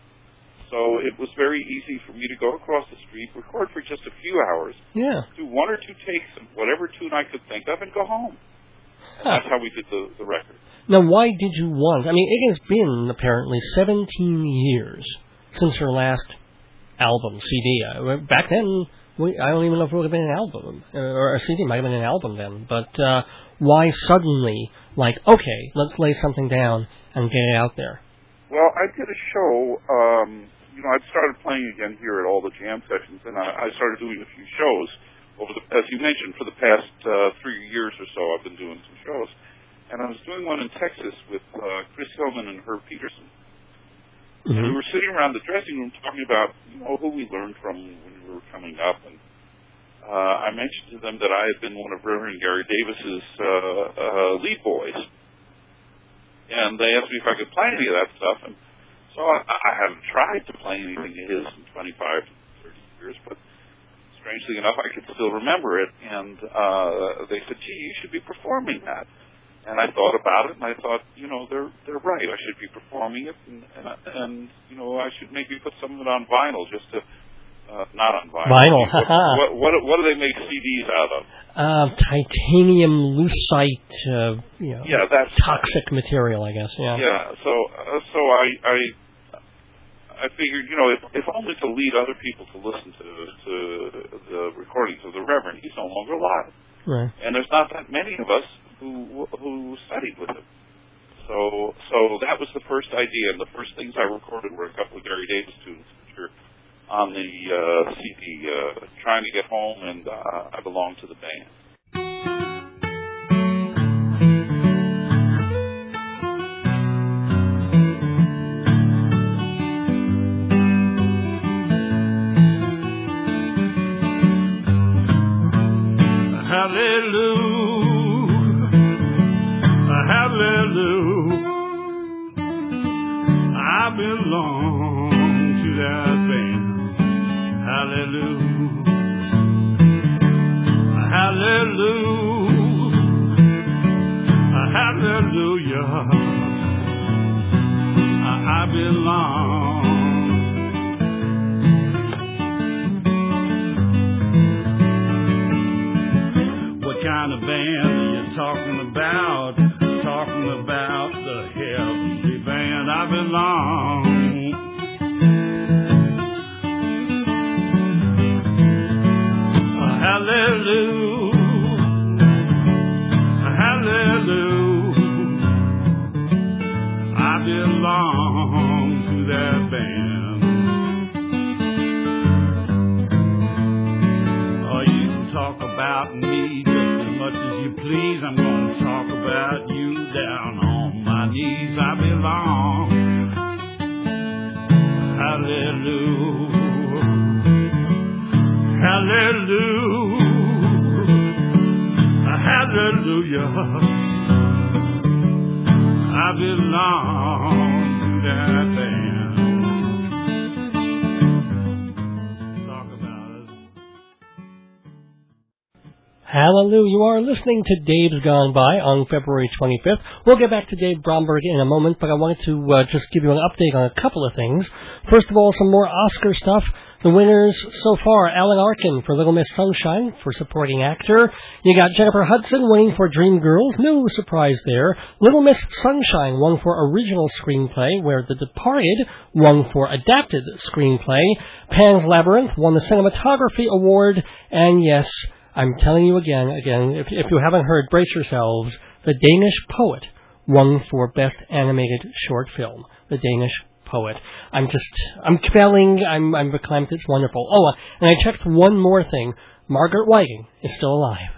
So it was very easy for me to go across the street, record for just a few hours, Yeah. do one or two takes of whatever tune I could think of, and go home. And Huh. that's how we did the, the record. Now, why did you want... I mean, it has been, apparently, seventeen years since your last album, C D. Uh, back then, we, I don't even know if it would have been an album, uh, or a C D. It might have been an album then. But uh, why suddenly, like, okay, let's lay something down and get it out there? Well, I did a show... Um, You know, I'd started playing again here at all the jam sessions, and I, I started doing a few shows over the, as you mentioned, for the past uh, three years or so. I've been doing some shows, and I was doing one in Texas with uh, Chris Hillman and Herb Peterson, Mm-hmm. And we were sitting around the dressing room talking about, you know, who we learned from when we were coming up. And uh, I mentioned to them that I had been one of Reverend Gary Davis's uh, uh, lead boys. And they asked me if I could play any of that stuff. And so I, I haven't tried to play anything of his in twenty-five, thirty years, but strangely enough, I could still remember it. And uh, they said, gee, you should be performing that. And I thought about it, and I thought, you know, they're they're right. I should be performing it, and, and, and you know, I should maybe put some of it on vinyl, just to uh, not on vinyl. Vinyl, what, what, what what do they make C Ds out of? Uh, titanium lucite, uh, you know, yeah, that's toxic material, I guess. Yeah. Yeah. So uh, so I I I figured, you know, if if only to lead other people to listen to to the recordings of the Reverend. He's no longer alive, right? And there's not that many of us who who studied with him. So so that was the first idea, and the first things I recorded were a couple of Gary Davis tunes, which are on the uh, C D, uh, Trying to Get Home, and uh, I Belong to the Band. Hallelujah. Hallelujah, I belong to that band. Hallelujah, hallelujah, hallelujah, I belong. What kind of band are you talking about? Talking about the heavenly band. I belong. Hallelujah, hallelujah, I belong to that band. Oh, you can talk about me just as much as you please. I'm going to talk about you down on my knees. I belong. Hallelujah, hallelujah, hallelujah, I belong to that band. Talk about it. Hallelujah. You are listening to Dave's Gone By on February twenty-fifth. We'll get back to Dave Bromberg in a moment, but I wanted to uh, just give you an update on a couple of things. First of all, some more Oscar stuff. The winners so far, Alan Arkin for Little Miss Sunshine for supporting actor. You got Jennifer Hudson winning for Dreamgirls. No surprise there. Little Miss Sunshine won for original screenplay, where The Departed won for adapted screenplay. Pan's Labyrinth won the cinematography award. And yes, I'm telling you again, again, if, if you haven't heard, brace yourselves. The Danish Poet won for Best Animated Short Film. The Danish Poet. I'm just, I'm spelling, I'm, I'm reclaimed, it's wonderful. Oh, and I checked one more thing. Margaret Whiting is still alive.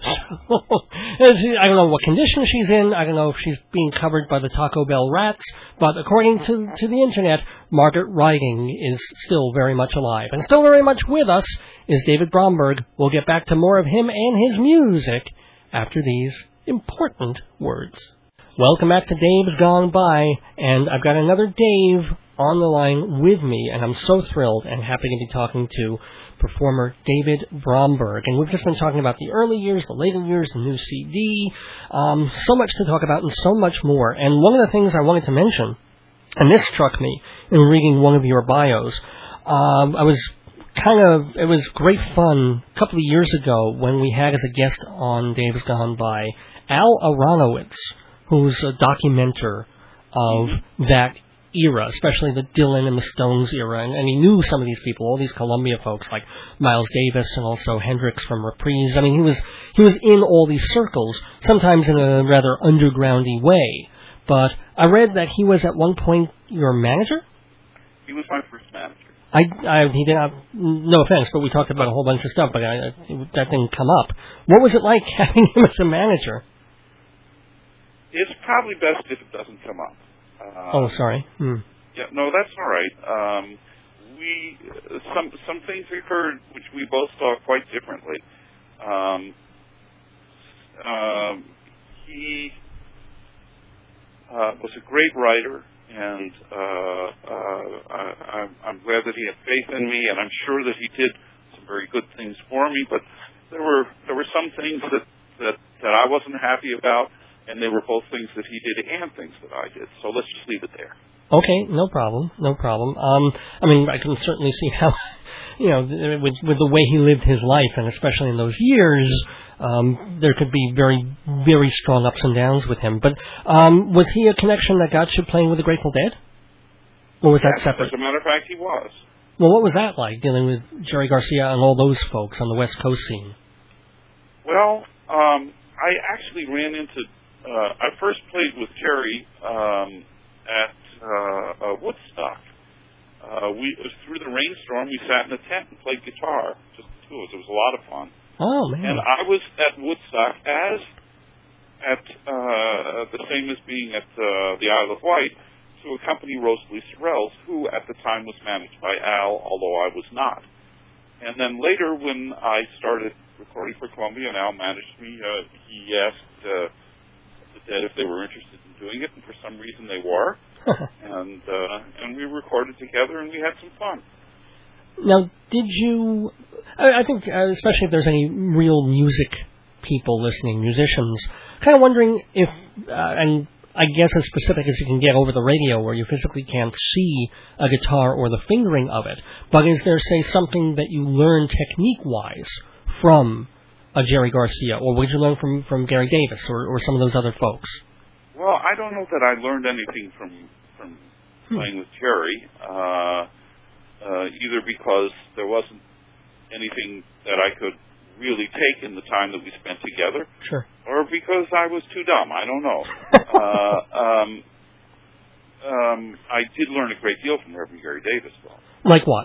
I don't know what condition she's in. I don't know if she's being covered by the Taco Bell rats. But according to, to the internet, Margaret Whiting is still very much alive. And still very much with us is David Bromberg. We'll get back to more of him and his music after these important words. Welcome back to Dave's Gone By. And I've got another Dave on the line with me, and I'm so thrilled and happy to be talking to performer David Bromberg. And we've just been talking about the early years, the later years, the new C D, um, so much to talk about and so much more. And one of the things I wanted to mention, and this struck me in reading one of your bios, um, I was kind of, it was great fun a couple of years ago when we had as a guest on Dave's Gone By Al Aronowitz, who's a documenter of that era, especially the Dylan and the Stones era, and, and he knew some of these people, all these Columbia folks like Miles Davis and also Hendrix from Reprise. I mean, he was he was in all these circles, sometimes in a rather undergroundy way. But I read that he was at one point your manager? He was my first manager. I, I he did not, no offense, but we talked about a whole bunch of stuff, but I, that didn't come up. What was it like having him as a manager? It's probably best if it doesn't come up. Uh, oh, sorry. Hmm. Yeah, no, that's all right. Um, we some some things occurred which we both saw quite differently. Um, um, he uh, was a great writer, and uh, uh, I, I'm, I'm glad that he had faith in me, and I'm sure that he did some very good things for me. But there were there were some things that that, that I wasn't happy about, and they were both things that he did and things that I did. So let's just leave it there. Okay, no problem, no problem. Um, I mean, I can certainly see how, you know, with with the way he lived his life, and especially in those years, um, there could be very, very strong ups and downs with him. But um, was he a connection that got you playing with the Grateful Dead? Or was yes, that separate? As a matter of fact, he was. Well, what was that like, dealing with Jerry Garcia and all those folks on the West Coast scene? Well, um, I actually ran into, uh, I first played with Jerry um, at uh, uh, Woodstock. Uh, we it was through the rainstorm. We sat in a tent and played guitar, just the two of us. It was a lot of fun. Oh man! And I was at Woodstock as at uh, the same as being at uh, the Isle of Wight to accompany Rosalie Sorrells, who at the time was managed by Al, although I was not. And then later, when I started recording for Columbia and Al managed me, uh, he asked uh, the Dead if they were interested in doing it, and for some reason they were. and uh, and we recorded together, and we had some fun. Now, did you? I, I think, uh, especially if there's any real music people listening, musicians, kind of wondering if, uh, and I guess as specific as you can get over the radio, where you physically can't see a guitar or the fingering of it. But is there, say, something that you learn technique-wise from a Jerry Garcia, or would you learn from from Gary Davis or, or some of those other folks? Well, I don't know that I learned anything from from playing with Jerry, uh, uh, either because there wasn't anything that I could really take in the time that we spent together, sure, or because I was too dumb. I don't know. uh, um, um, I did learn a great deal from Reverend Gary Davis, though. Like what?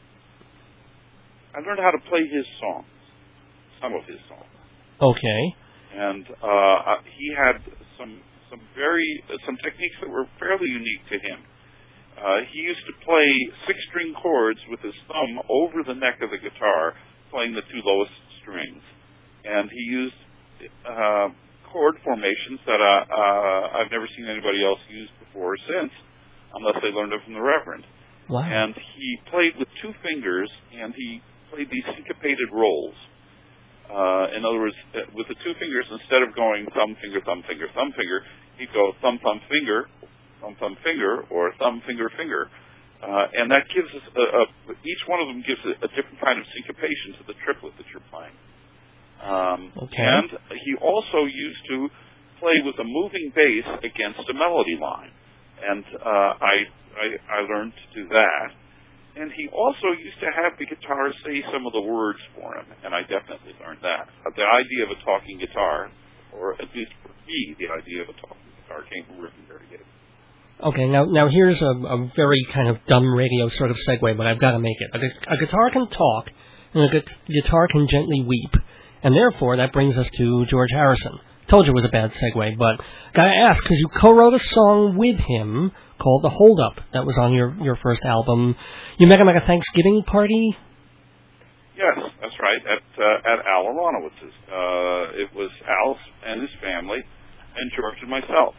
I learned how to play his songs, some of his songs. Okay. And uh, he had some. Some very uh, some techniques that were fairly unique to him. Uh, he used to play six-string chords with his thumb over the neck of the guitar, playing the two lowest strings, and he used uh, chord formations that uh, uh, I've never seen anybody else use before or since, unless they learned it from the Reverend. Wow! And he played with two fingers, and he played these syncopated rolls. Uh, in other words, with the two fingers, instead of going thumb, finger, thumb, finger, thumb, finger, he'd go thumb, thumb, finger, thumb, thumb, finger, or thumb, finger, finger. Uh, and that gives us, a, a, each one of them gives a, a different kind of syncopation to the triplet that you're playing. Um, okay. And he also used to play with a moving bass against a melody line. And uh, I, I, I learned to do that. And he also used to have the guitar say some of the words for him, and I definitely learned that. Uh, the idea of a talking guitar, or at least for me, the idea of a talking guitar came from Reverend Gary Davis. Okay, now now here's a, a very kind of dumb radio sort of segue, but I've got to make it. A, a guitar can talk, and a gu- guitar can gently weep, and therefore that brings us to George Harrison. Told you it was a bad segue, but gotta ask, because you co-wrote a song with him called The Hold Up. That was on your, your first album. You met him at a Thanksgiving party? Yes, that's right, at uh, at Al Aronowitz's. Uh, it was Al and his family, and George and myself.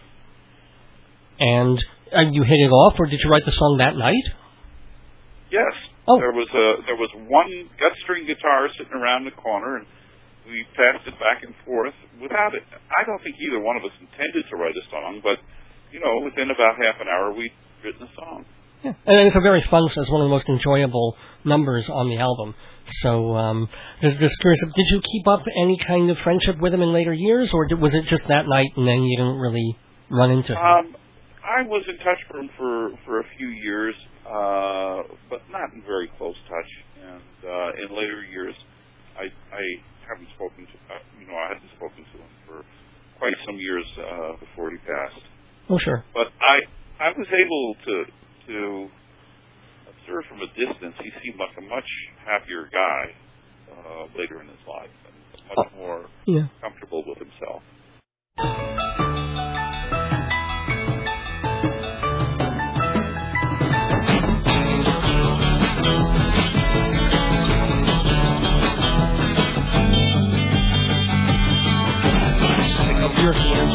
And uh, you hit it off, or did you write the song that night? Yes. Oh. There was a there was one gut string guitar sitting around the corner, and we passed it back and forth without it. I don't think either one of us intended to write a song, but you know, within about half an hour, we'd written a song. Yeah, and it's a very fun. So it's one of the most enjoyable numbers on the album. So, um, just, just curious, did you keep up any kind of friendship with him in later years, or did, was it just that night and then you didn't really run into him? Um, I was in touch with him for for a few years, uh, but not in very close touch. And uh, in later years, I I haven't spoken to uh, you know I hadn't spoken to him for quite some years uh, before he passed. Oh, sure. But I I was able to to observe from a distance. He seemed like a much happier guy uh, later in his life, and much more yeah. comfortable with himself.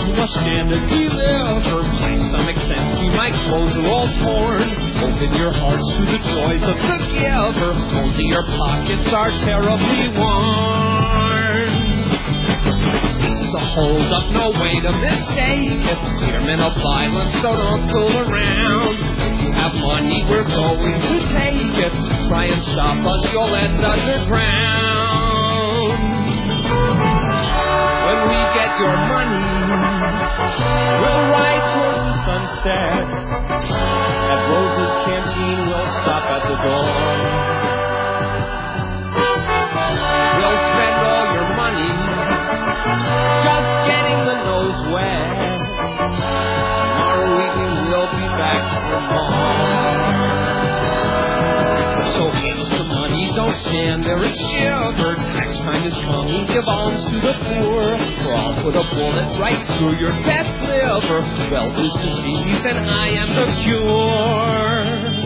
to a standard deliver. My stomach's empty, my clothes are all torn. Open your hearts to the joys of the giver. Only your pockets are terribly worn. This is a hold up, no way to mistake it. We're men of violence, so don't fool around. If you have money, we're going to take it. Try and stop us, you'll end underground. When we get your money, we'll ride toward the sunset. At Rose's Canteen, we'll stop at the door. We'll spend all your money just getting the nose wet. Tomorrow evening, we'll be back for more. So here's the money, don't stand there and shiver. Tax time is coming, give alms to the poor. For I'll put a bullet right through your fat liver. Well, who's disease and I am the cure.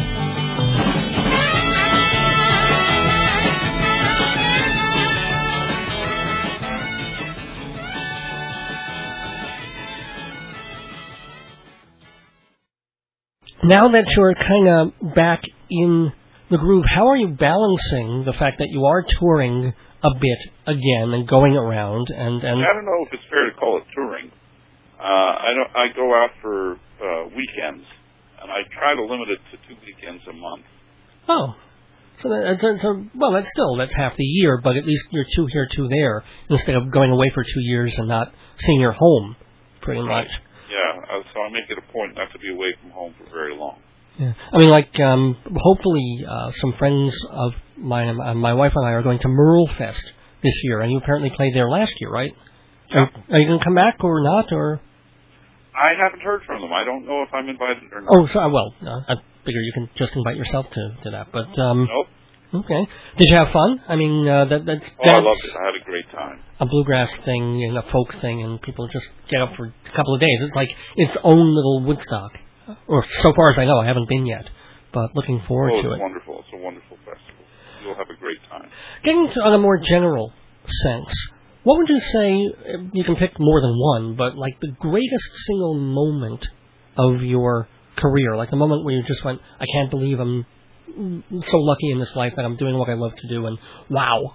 Now that you're kind of back in the groove, how are you balancing the fact that you are touring a bit again and going around? And, and I don't know if it's fair to call it touring. Uh, I don't. I go out for uh, weekends, and I try to limit it to two weekends a month. Oh, so that's so, so, well. That's still that's half the year, but at least you're two here, two there, instead of going away for two years and not seeing your home, pretty Right. much. Yeah, uh, so I make it a point not to be away from home for very long. Yeah. I mean, like, um, hopefully uh, some friends of mine, uh, my wife and I, are going to Merlefest this year, and you apparently played there last year, right? Yeah. Are, are you going to come back or not, or? I haven't heard from them. I don't know if I'm invited or not. Oh, so, well, uh, I figure you can just invite yourself to, to that, but, um... Nope. Okay. Did you have fun? I mean, uh, that, that's, Oh, that's I loved it. I had a great time. a bluegrass thing and a folk thing, and people just get up for a couple of days. It's like its own little Woodstock. Or so far as I know, I haven't been yet, but looking forward oh, to it's it. wonderful. It's a wonderful festival. You'll have a great time. Getting to on a more general sense, what would you say, you can pick more than one, but like the greatest single moment of your career, like the moment where you just went, I can't believe I'm so lucky in this life that I'm doing what I love to do, and wow.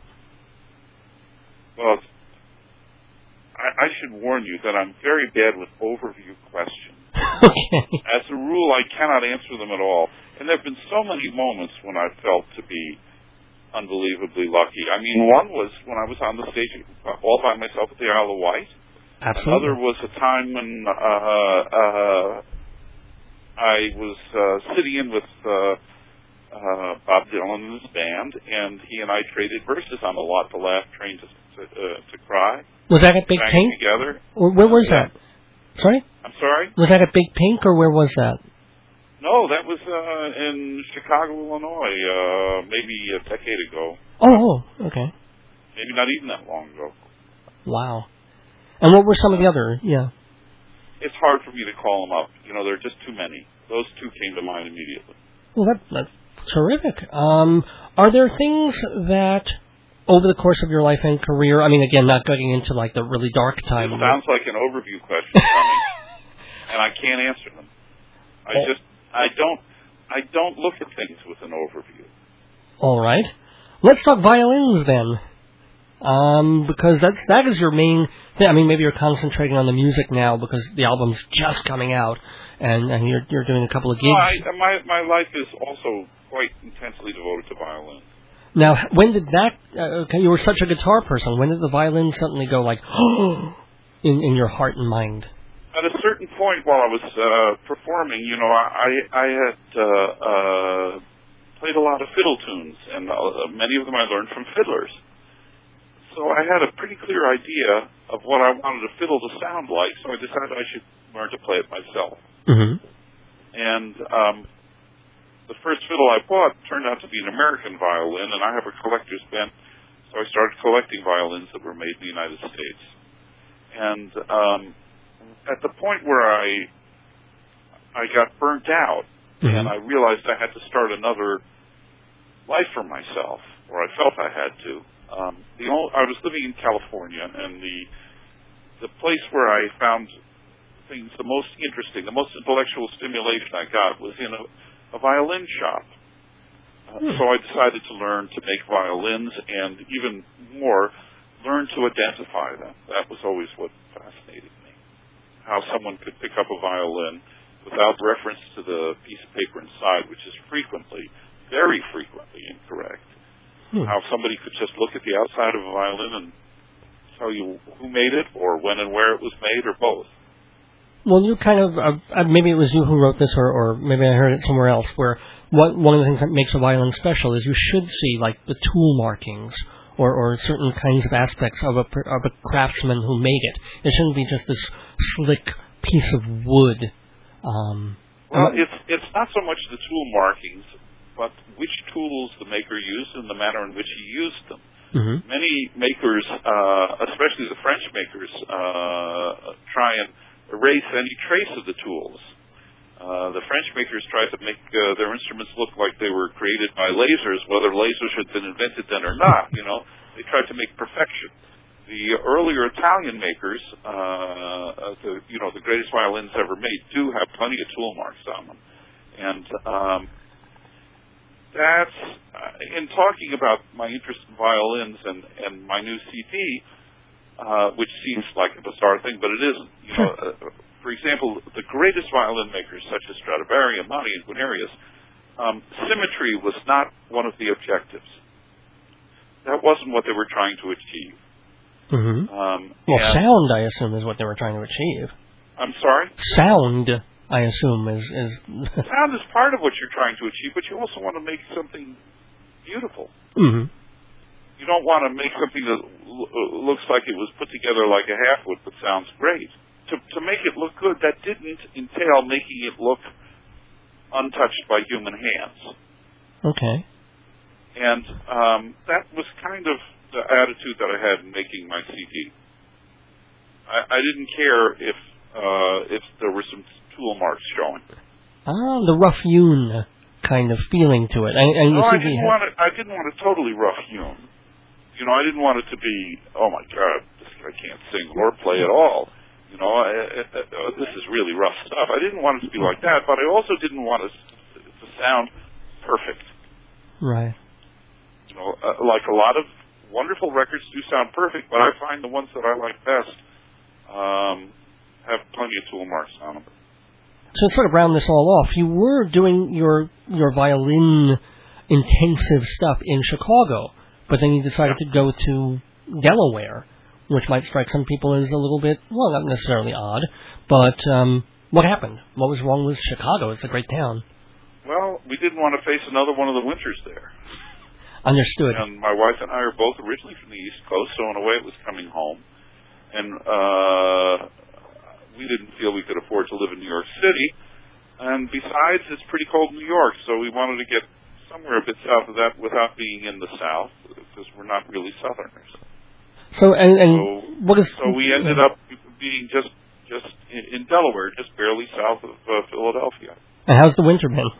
Well, I, I should warn you that I'm very bad with overview questions. Okay. As a rule, I cannot answer them at all. And there have been so many moments when I felt to be unbelievably lucky. I mean, one was when I was on the stage all by myself at the Isle of Wight. Absolutely. Another was a time when uh, uh, I was uh, sitting in with uh, uh, Bob Dylan and his band, and he and I traded verses on the Lot to Laugh, Train to to, uh, to Cry. Was that at Big Sang Pink? together. Or where was Yeah. that? Sorry? I'm sorry? Was that at Big Pink, or where was that? No, that was uh, in Chicago, Illinois, uh, maybe a decade ago. Oh, oh, okay. Maybe not even that long ago. Wow. And what were some of the other, yeah. It's hard for me to call them up. You know, there are just too many. Those two came to mind immediately. Well, that, that's terrific. Um, are there things that, over the course of your life and career, I mean, again, not getting into, like, the really dark time. It sounds like an overview question coming, and I can't answer them. I Oh. just, I don't, I don't look at things with an overview. All right. Let's talk violins, then. Um, because that's, that is your main thing. I mean, maybe you're concentrating on the music now because the album's just coming out, and, and you're, you're doing a couple of gigs. No, I, my, my life is also quite intensely devoted to violin. Now, when did that, uh, okay, you were such a guitar person, when did the violin suddenly go like, in, in your heart and mind? At a certain point while I was uh, performing, you know, I, I had uh, uh, played a lot of fiddle tunes, and uh, many of them I learned from fiddlers. So I had a pretty clear idea of what I wanted a fiddle to sound like, so I decided I should learn to play it myself. Mm-hmm. And um, the first fiddle I bought turned out to be an American violin, and I have a collector's bent, so I started collecting violins that were made in the United States. And um, at the point where I I got burnt out, mm-hmm. and I realized I had to start another life for myself, or I felt I had to. Um, the only, I was living in California, and the the place where I found things, the most interesting, the most intellectual stimulation I got was in a, a violin shop. Uh, hmm. So I decided to learn to make violins and even more, learn to identify them. That was always what fascinated me. How someone could pick up a violin without reference to the piece of paper inside, which is frequently, very frequently incorrect. Hmm. How somebody could just look at the outside of a violin and tell you who made it, or when and where it was made, or both. Well, you kind of, uh, maybe it was you who wrote this, or, or maybe I heard it somewhere else, where one, one of the things that makes a violin special is you should see, like, the tool markings, or, or certain kinds of aspects of a, of a craftsman who made it. It shouldn't be just this slick piece of wood. Um, well, it's, it's not so much the tool markings, but which tools the maker used and the manner in which he used them. Mm-hmm. Many makers, uh, especially the French makers, uh, try and erase any trace of the tools. Uh, the French makers tried to make uh, their instruments look like they were created by lasers, whether lasers had been invented then or not. You know, they tried to make perfection. The earlier Italian makers, uh, the, you know, the greatest violins ever made, do have plenty of tool marks on them. And um, that's, uh, in talking about my interest in violins and, and my new C D, uh, which seems like a bizarre thing, but it isn't. You know, uh, for example, the greatest violin makers, such as Stradivari, Amati, and Guarnerius, um, symmetry was not one of the objectives. That wasn't what they were trying to achieve. Mm-hmm. Um, well, sound, I assume, is what they were trying to achieve. I'm sorry? Sound, I assume, is... is sound is part of what you're trying to achieve, but you also want to make something beautiful. Mm-hmm. You don't want to make something that l- looks like it was put together like a half-wood, but sounds great. To, to make it look good, that didn't entail making it look untouched by human hands. Okay. And um, that was kind of the attitude that I had in making my C D. I, I didn't care if uh, if there were some tool marks showing. Ah, the rough-hewn kind of feeling to it. And, and no, the I didn't, want it, I didn't want it totally rough-hewn. You know, I didn't want it to be, oh my God, this guy can't sing or play at all. You know, I, I, I, this is really rough stuff. I didn't want it to be like that, but I also didn't want it to sound perfect. Right. You know, uh, like a lot of wonderful records do sound perfect, but I find the ones that I like best um, have plenty of tool marks on them. So to sort of round this all off, you were doing your your violin intensive stuff in Chicago, but then you decided yeah. to go to Delaware, which might strike some people as a little bit, well, not necessarily odd, but um, what happened? What was wrong with Chicago? It's a great town. Well, we didn't want to face another one of the winters there. Understood. And my wife and I are both originally from the East Coast, so in a way it was coming home. And uh, we didn't feel we could afford to live in New York City. And besides, it's pretty cold in New York, so we wanted to get somewhere a bit south of that without being in the South, because we're not really Southerners. So, and, and so, what is... So we ended up being just just in Delaware, just barely south of uh, Philadelphia. And how's the winter been?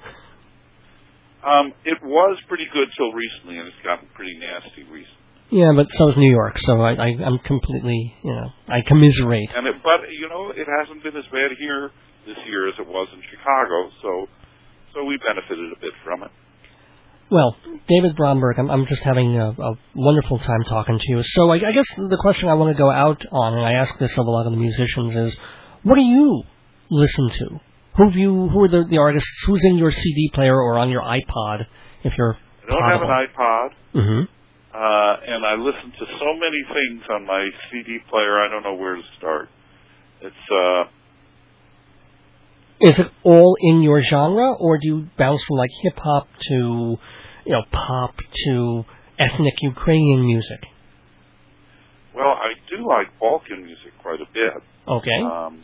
Um, it was pretty good till recently, and it's gotten pretty nasty recently. Yeah, but so is New York, so I, I, I'm completely, you know, I commiserate. And it, but, you know, it hasn't been as bad here this year as it was in Chicago, so so we benefited a bit from it. Well, David Bromberg, I'm, I'm just having a, a wonderful time talking to you. So I, I guess the question I want to go out on, and I ask this of a lot of the musicians, is what do you listen to? Who have you? Who are the, the artists? Who's in your C D player or on your iPod? If you're I don't potable? have an iPod, mm-hmm. uh, and I listen to so many things on my C D player. I don't know where to start. It's. Uh, Is it all in your genre, or do you bounce from like hip hop to, you know, pop to ethnic Ukrainian music? Well, I do like Balkan music quite a bit. Okay. Um,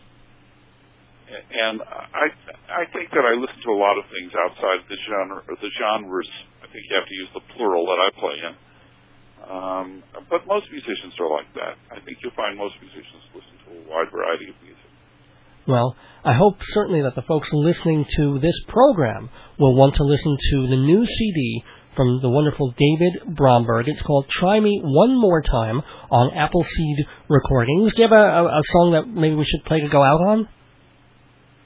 And I I think that I listen to a lot of things outside the genre, or the genres. I think you have to use the plural that I play in. Um, but most musicians are like that. I think you'll find most musicians listen to a wide variety of music. Well, I hope certainly that the folks listening to this program will want to listen to the new C D from the wonderful David Bromberg. It's called Try Me One More Time on Appleseed Recordings. Do you have a, a, a song that maybe we should play to go out on?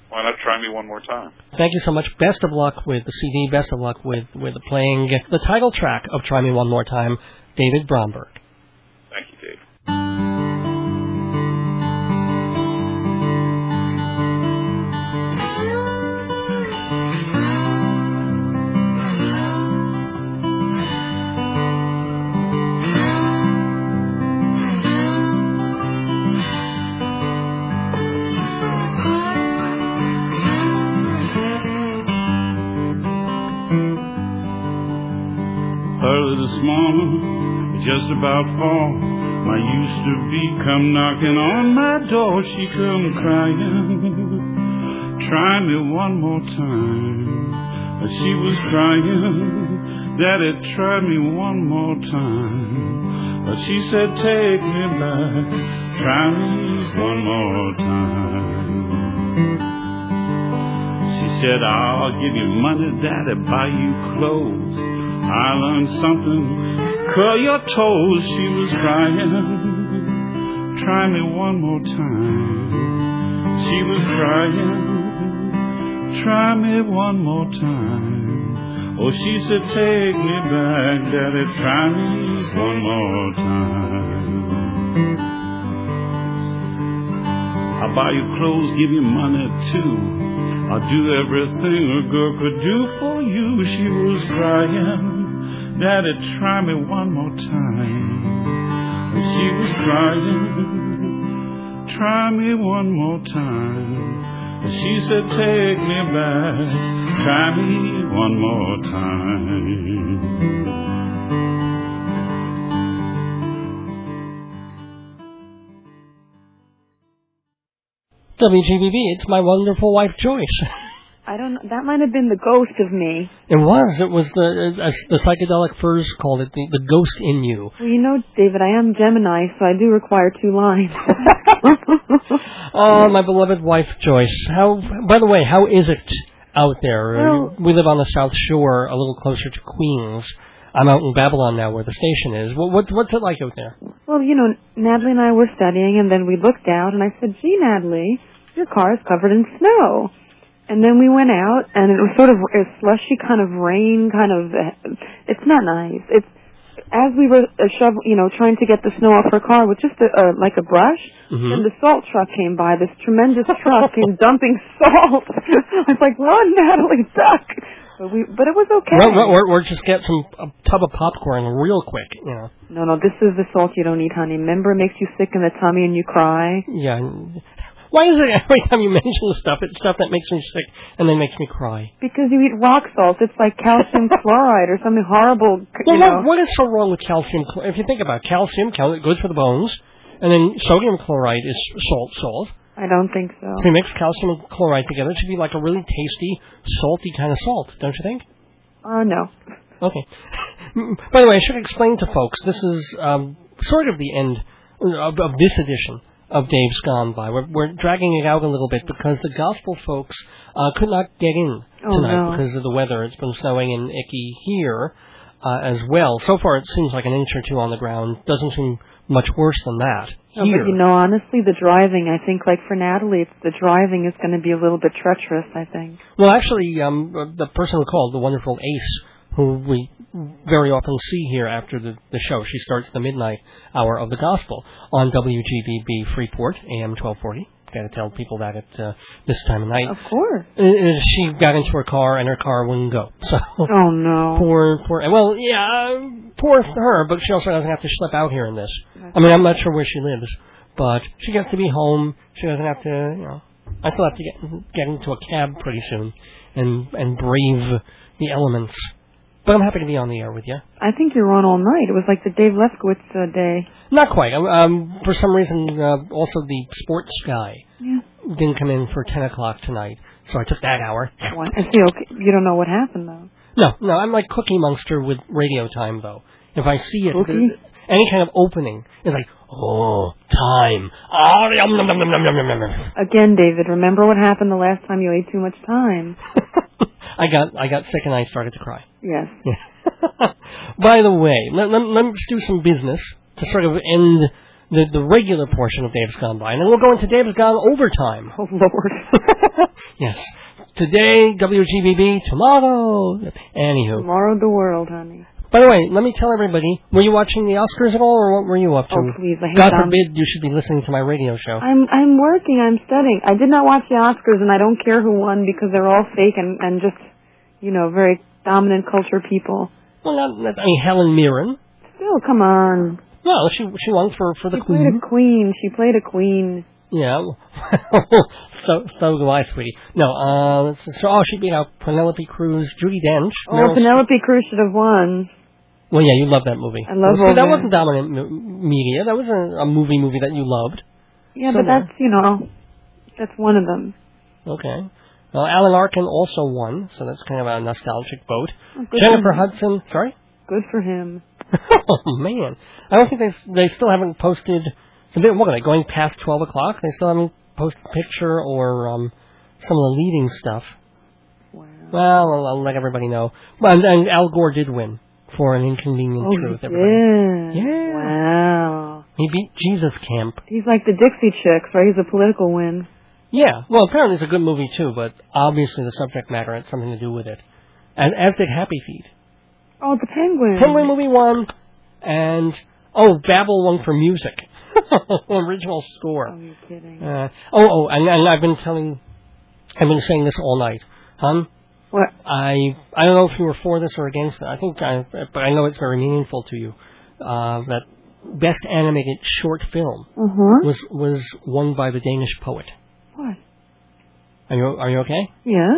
why not try me one more time? Thank you so much. Best of luck with the C D. Best of luck with, with playing the title track of Try Me One More Time, David Bromberg. Thank you, Dave. Early this morning, just about four, my used to be come knocking on my door. She come crying, try me one more time. She was crying, Daddy, try me one more time. She said, take me back, try me one more time. She said, I'll give you money, Daddy, buy you clothes. I learned something, curl your toes. She was crying, try me one more time. She was crying, try me one more time. Oh, she said, take me back, Daddy, try me one more time. I'll buy you clothes, give you money too. I'll do everything a girl could do for you. She was crying, Daddy, try me one more time. She was crying, try me one more time. She said, take me back, try me one more time. W G B B, it's my wonderful wife, Joyce. I don't know. That might have been the ghost of me. It was. It was the as the psychedelic furs called it, the, the ghost in you. Well, you know, David, I am Gemini, so I do require two lines. Oh, my beloved wife, Joyce. How? By the way, how is it out there? Well, we live on the South Shore, a little closer to Queens. I'm out in Babylon now, where the station is. What, what, what's it like out there? Well, you know, Natalie and I were studying, and then we looked out, and I said, gee, Natalie, your car is covered in snow. And then we went out, and it was sort of a slushy kind of rain, kind of, it's not nice. It's, as we were uh, shove, you know, trying to get the snow off her car with just a, uh, like a brush, mm-hmm. and the salt truck came by, this tremendous truck came dumping salt. I was like, run, Natalie, duck. But, we, but it was okay. Well, or, or just get some a tub of popcorn real quick, you know. No, no, this is the salt you don't eat, honey. Remember, it makes you sick in the tummy and you cry? Yeah. Why is it every time you mention the stuff, it's stuff that makes me sick and then makes me cry? Because you eat rock salt. It's like calcium chloride or something horrible, well, you know. What, what is so wrong with calcium? If you think about it, calcium, good for the bones, and then sodium chloride is salt, salt. I don't think so. If you mix calcium and chloride together, it should be like a really tasty, salty kind of salt, don't you think? Uh, no. Okay. By the way, I should explain to folks, this is um, sort of the end of, of this edition of Dave's Gone By. We're, we're dragging it out a little bit because the gospel folks uh, could not get in tonight oh, no. because of the weather. It's been snowing and icky here uh, as well. So far, it seems like an inch or two on the ground. Doesn't seem much worse than that no, here. But, you know, honestly, the driving, I think, like for Natalie, it's, the driving is going to be a little bit treacherous, I think. Well, actually, um, the person who called, the wonderful Ace, who we very often see here after the, the show. She starts the midnight hour of the gospel on W G B B Freeport, A M twelve forty. Got to tell people that at uh, this time of night. Of course. Uh, she got into her car, and her car wouldn't go. So oh, no. Poor, poor, well, yeah, uh, poor for her, but she also doesn't have to schlep out here in this. That's I mean, I'm not sure where she lives, but she gets to be home. She doesn't have to, you know, I still have to get, get into a cab pretty soon and, and brave the elements. But I'm happy to be on the air with you. I think you were on all night. It was like the Dave Lefkowitz uh, day. Not quite. Um, for some reason, uh, also the sports guy yeah. didn't come in for ten o'clock tonight, so I took that hour. What? I see, okay. You don't know what happened, though. No, no, I'm like Cookie Monster with radio time, though. If I see it, Cookie? any kind of opening, it's like, oh, time. Oh, yum, yum, yum, yum, yum, yum, yum. Again, David, remember what happened the last time you ate too much time? I got I got sick and I started to cry. Yes. By the way, let, let, let's do some business to sort of end the, the regular portion of Dave's Gone By, and then we'll go into Dave's Gone Overtime. Oh, Lord. Yes. Today, W G B B, tomorrow. Anywho. Tomorrow the world, honey. By the way, let me tell everybody, were you watching the Oscars at all, or what were you up to? Oh, please, I hate God them. forbid you should be listening to my radio show. I'm I'm working, I'm studying. I did not watch the Oscars, and I don't care who won because they're all fake and, and just, you know, very dominant culture people. Well, not, not I mean, Helen Mirren. Still, come on. Well, she she won for, for the She Queen. played a queen. She played a queen. Yeah. so so do I, sweetie. No, uh, so, oh, she beat out Penelope Cruz, Judi Dench. Oh, Meryl Penelope Cruz should have won. Well, yeah, you love that movie. I love well, See, all that that. wasn't dominant m- media. That was a, a movie movie that you loved. Yeah, Somewhere. but that's, you know, that's one of them. Okay. Well, Alan Arkin also won, so that's kind of a nostalgic vote. Oh, good Jennifer for him. Hudson, sorry? Good for him. Oh, man. I don't think they they still haven't posted, what are they, going past twelve o'clock? They still haven't posted a picture or um, some of the leading stuff. Wow. Well, I'll, I'll let everybody know. Well, and, and Al Gore did win for An Inconvenient Oh, Truth. he Everybody. did. Yeah. Wow. He beat Jesus Camp. He's like the Dixie Chicks, right? He's a political win. Yeah, well, apparently it's a good movie too, but obviously the subject matter had something to do with it. And as did Happy Feet. Oh, the Penguin. Penguin movie won, and oh, Babel won for music, original score. Oh, you're kidding. Uh, oh, oh, and, and I've been telling, I've been saying this all night, hon. What? I I don't know if you were for this or against it. I think, I, but I know it's very meaningful to you. Uh, that best animated short film Uh-huh. was was won by the Danish poet. What? Are you are you okay? Yeah?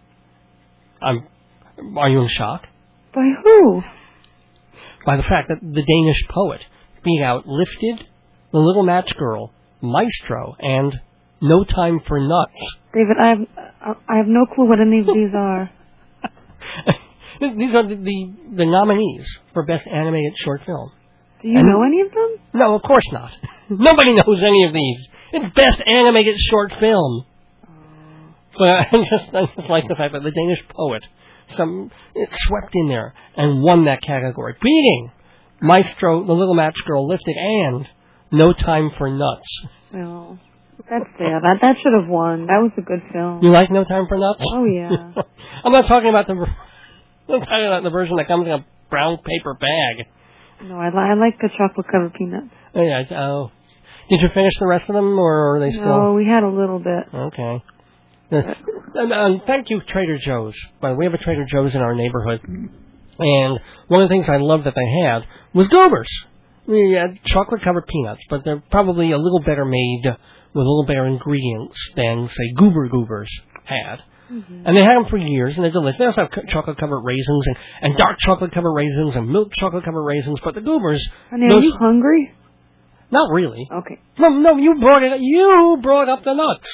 I'm. Are you in shock? By who? By the fact that the Danish poet beat out Lifted, The Little Match Girl, Maestro, and No Time for Nuts. David, I have, I have no clue what any of these are. These are the, the the nominees for Best Animated Short Film. Do you And- know any of them? No, of course not. Nobody knows any of these. It's Best Animated Short Film. But I just, I just like the fact that the Danish poet some it swept in there and won that category, beating Maestro, The Little Match Girl, Lifted, and No Time for Nuts. Well, that's sad. That, that should have won. That was a good film. You like No Time for Nuts? Oh, yeah. I'm not talking about the I'm talking about the version that comes in a brown paper bag. No, I, li- I like the chocolate-covered peanuts. Oh, yeah. Oh. Did you finish the rest of them, or are they still? No, we had a little bit. Okay. Uh, and, and thank you, Trader Joe's. But we have a Trader Joe's in our neighborhood, and one of the things I loved that they had was Goobers. We had chocolate-covered peanuts, but they're probably a little better made with a little better ingredients than, say, Goober Goobers had. Mm-hmm. And they had them for years, and they're delicious. They also have co- chocolate-covered raisins and, and dark chocolate-covered raisins and milk chocolate-covered raisins. But the Goobers, Honey, are those, you hungry? not really. Okay. No, no, you brought it. You brought up the nuts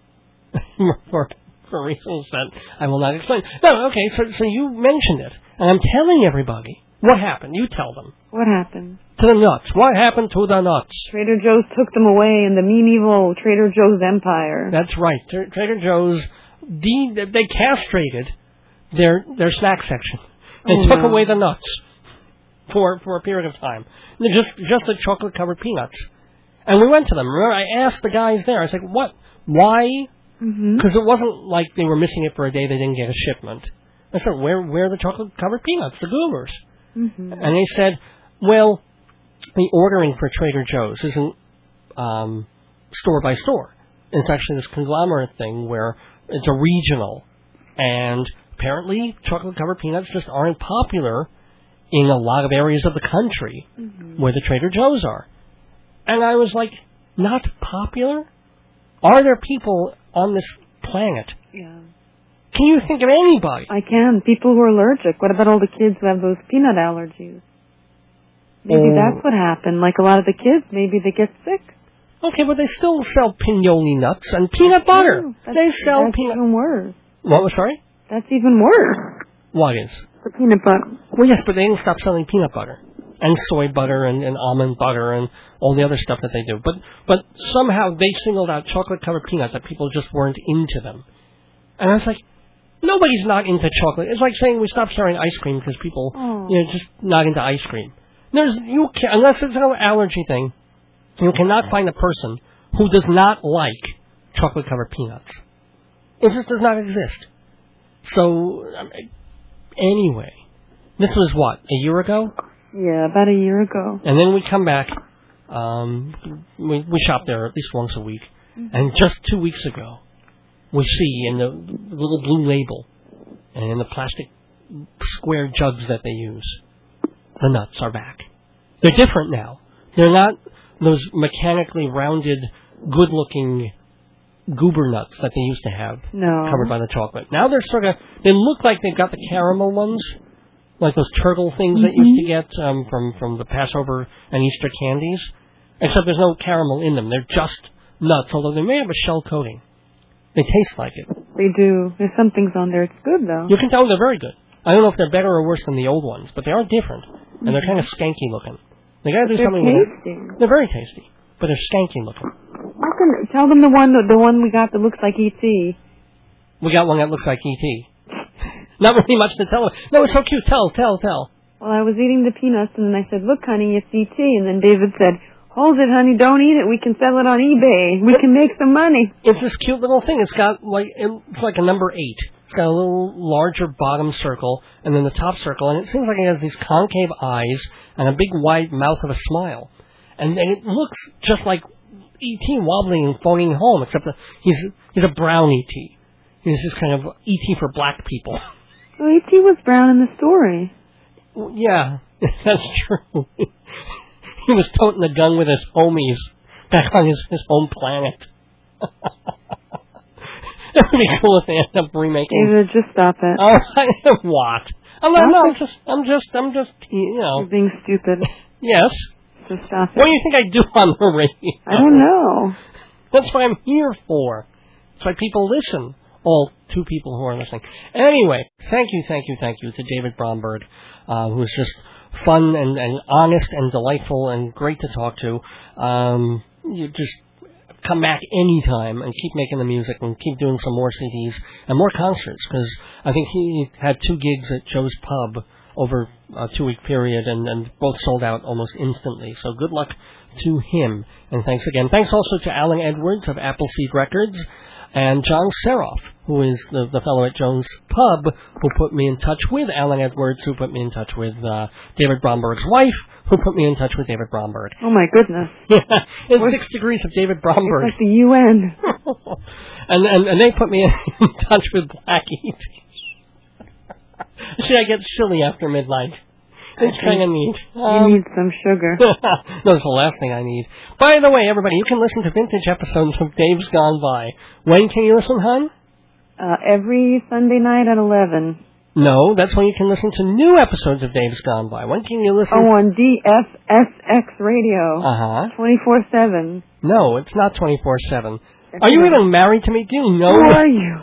for for reasons that I will not explain. No, okay. So, so you mentioned it, and I'm telling everybody what happened. You tell them What happened? to the nuts. What happened to the nuts? Trader Joe's took them away in the mean evil Trader Joe's empire. That's right. Tra- Trader Joe's. De- they castrated their their snack section. They Oh, took no. away the nuts for for a period of time. They're just just the chocolate covered peanuts. And we went to them. Remember, I asked the guys there. I said, "What? Why?" Mm-hmm. Because it wasn't like they were missing it for a day. They didn't get a shipment. I said, "Where where are the chocolate covered peanuts? The Goobers?" Mm-hmm. And they said, "Well, the ordering for Trader Joe's isn't um, store by store. It's actually this conglomerate thing where it's a regional, and apparently chocolate-covered peanuts just aren't popular in a lot of areas of the country Mm-hmm. where the Trader Joe's are." And I was like, not popular? Are there people on this planet? Yeah. Can you think of anybody? I can. People who are allergic. What about all the kids who have those peanut allergies? Maybe Oh. that's what happened. Like a lot of the kids, maybe they get sick. Okay, but they still sell pinoli nuts and peanut butter. Oh, that's, They sell that's peanut... even worse. What was, sorry? That's even worse. What is? The peanut butter. Well, yes, but they didn't stop selling peanut butter and soy butter and, and almond butter and all the other stuff that they do. But but somehow they singled out chocolate-covered peanuts that people just weren't into them. And I was like, nobody's not into chocolate. It's like saying we stopped selling ice cream because people, Oh. you know, just not into ice cream. There's you can, unless it's an allergy thing, you cannot find a person who does not like chocolate-covered peanuts. It just does not exist. So, um, anyway, this was what, a year ago? Yeah, about a year ago. And then we come back. Um, we, we shop there at least once a week. Mm-hmm. And just two weeks ago, we see in the little blue label and in the plastic square jugs that they use, the nuts are back. They're different now. They're not those mechanically rounded, good-looking goober nuts that they used to have, no. covered by the chocolate. Now they're sort of, they look like they've got the caramel ones, like those turtle things mm-hmm. that you used to get um, from, from the Passover and Easter candies, except there's no caramel in them. They're just nuts, although they may have a shell coating. They taste like it. They do. There's some things on there. It's good, though. You can tell they're very good. I don't know if they're better or worse than the old ones, but they are different, and they're kind of skanky looking. They got to do they're something. Tasty. With it. They're very tasty, but they're skanky looking. How can, tell them the one the one we got that looks like E T. We got one that looks like E T. Not really much to tell. No, it's so cute. Tell, tell, tell. Well, I was eating the peanuts, and then I said, "Look, honey, it's E T." And then David said, "Hold it, honey, don't eat it. We can sell it on eBay. We can make some money." It's this cute little thing. It's got like it's like a number eight. It's got a little larger bottom circle, and then the top circle, and it seems like it has these concave eyes and a big wide mouth of a smile, and, and it looks just like E T wobbling and phoning home, except that he's he's a brown E T. He's just kind of E T for black people. Well, E T was brown in the story. Yeah, that's true. He was toting the gun with his homies back on his, his home planet. It would be cool if they ended up remaking. David, just stop it. Oh, what? I'm not. No, I'm just. I'm just. I'm just. You know. You're being stupid. Yes. Just stop it. What do you think I do on the radio? I don't know. That's what I'm here for. That's why people listen. All two people who are listening. Anyway, thank you, thank you, thank you to David Bromberg, uh, who is just fun and, and honest and delightful and great to talk to. Um, you just come back anytime and keep making the music and keep doing some more C Ds and more concerts, because I think he had two gigs at Joe's Pub over a two-week period, and, and both sold out almost instantly. So good luck to him, and thanks again. Thanks also to Alan Edwards of Appleseed Records and John Seroff, who is the, the fellow at Jones Pub, who put me in touch with Alan Edwards, who put me in touch with uh, David Bromberg's wife, who put me in touch with David Bromberg. Oh, my goodness. Yeah, in What's, Six Degrees of David Bromberg. It's like the U N. and, and and they put me in, in touch with Black E T. See, I get silly after midnight. It's kind of neat. Um, you need some sugar. That's the last thing I need. By the way, everybody, you can listen to vintage episodes of Dave's Gone By. When can you listen, hon? Uh, every Sunday night at eleven. No, that's when you can listen to new episodes of Dave's Gone By. When can you listen? Oh, on D F S X radio. Uh-huh. twenty-four seven. No, it's not twenty-four seven. Are you even married to me? Do you know? Who are you?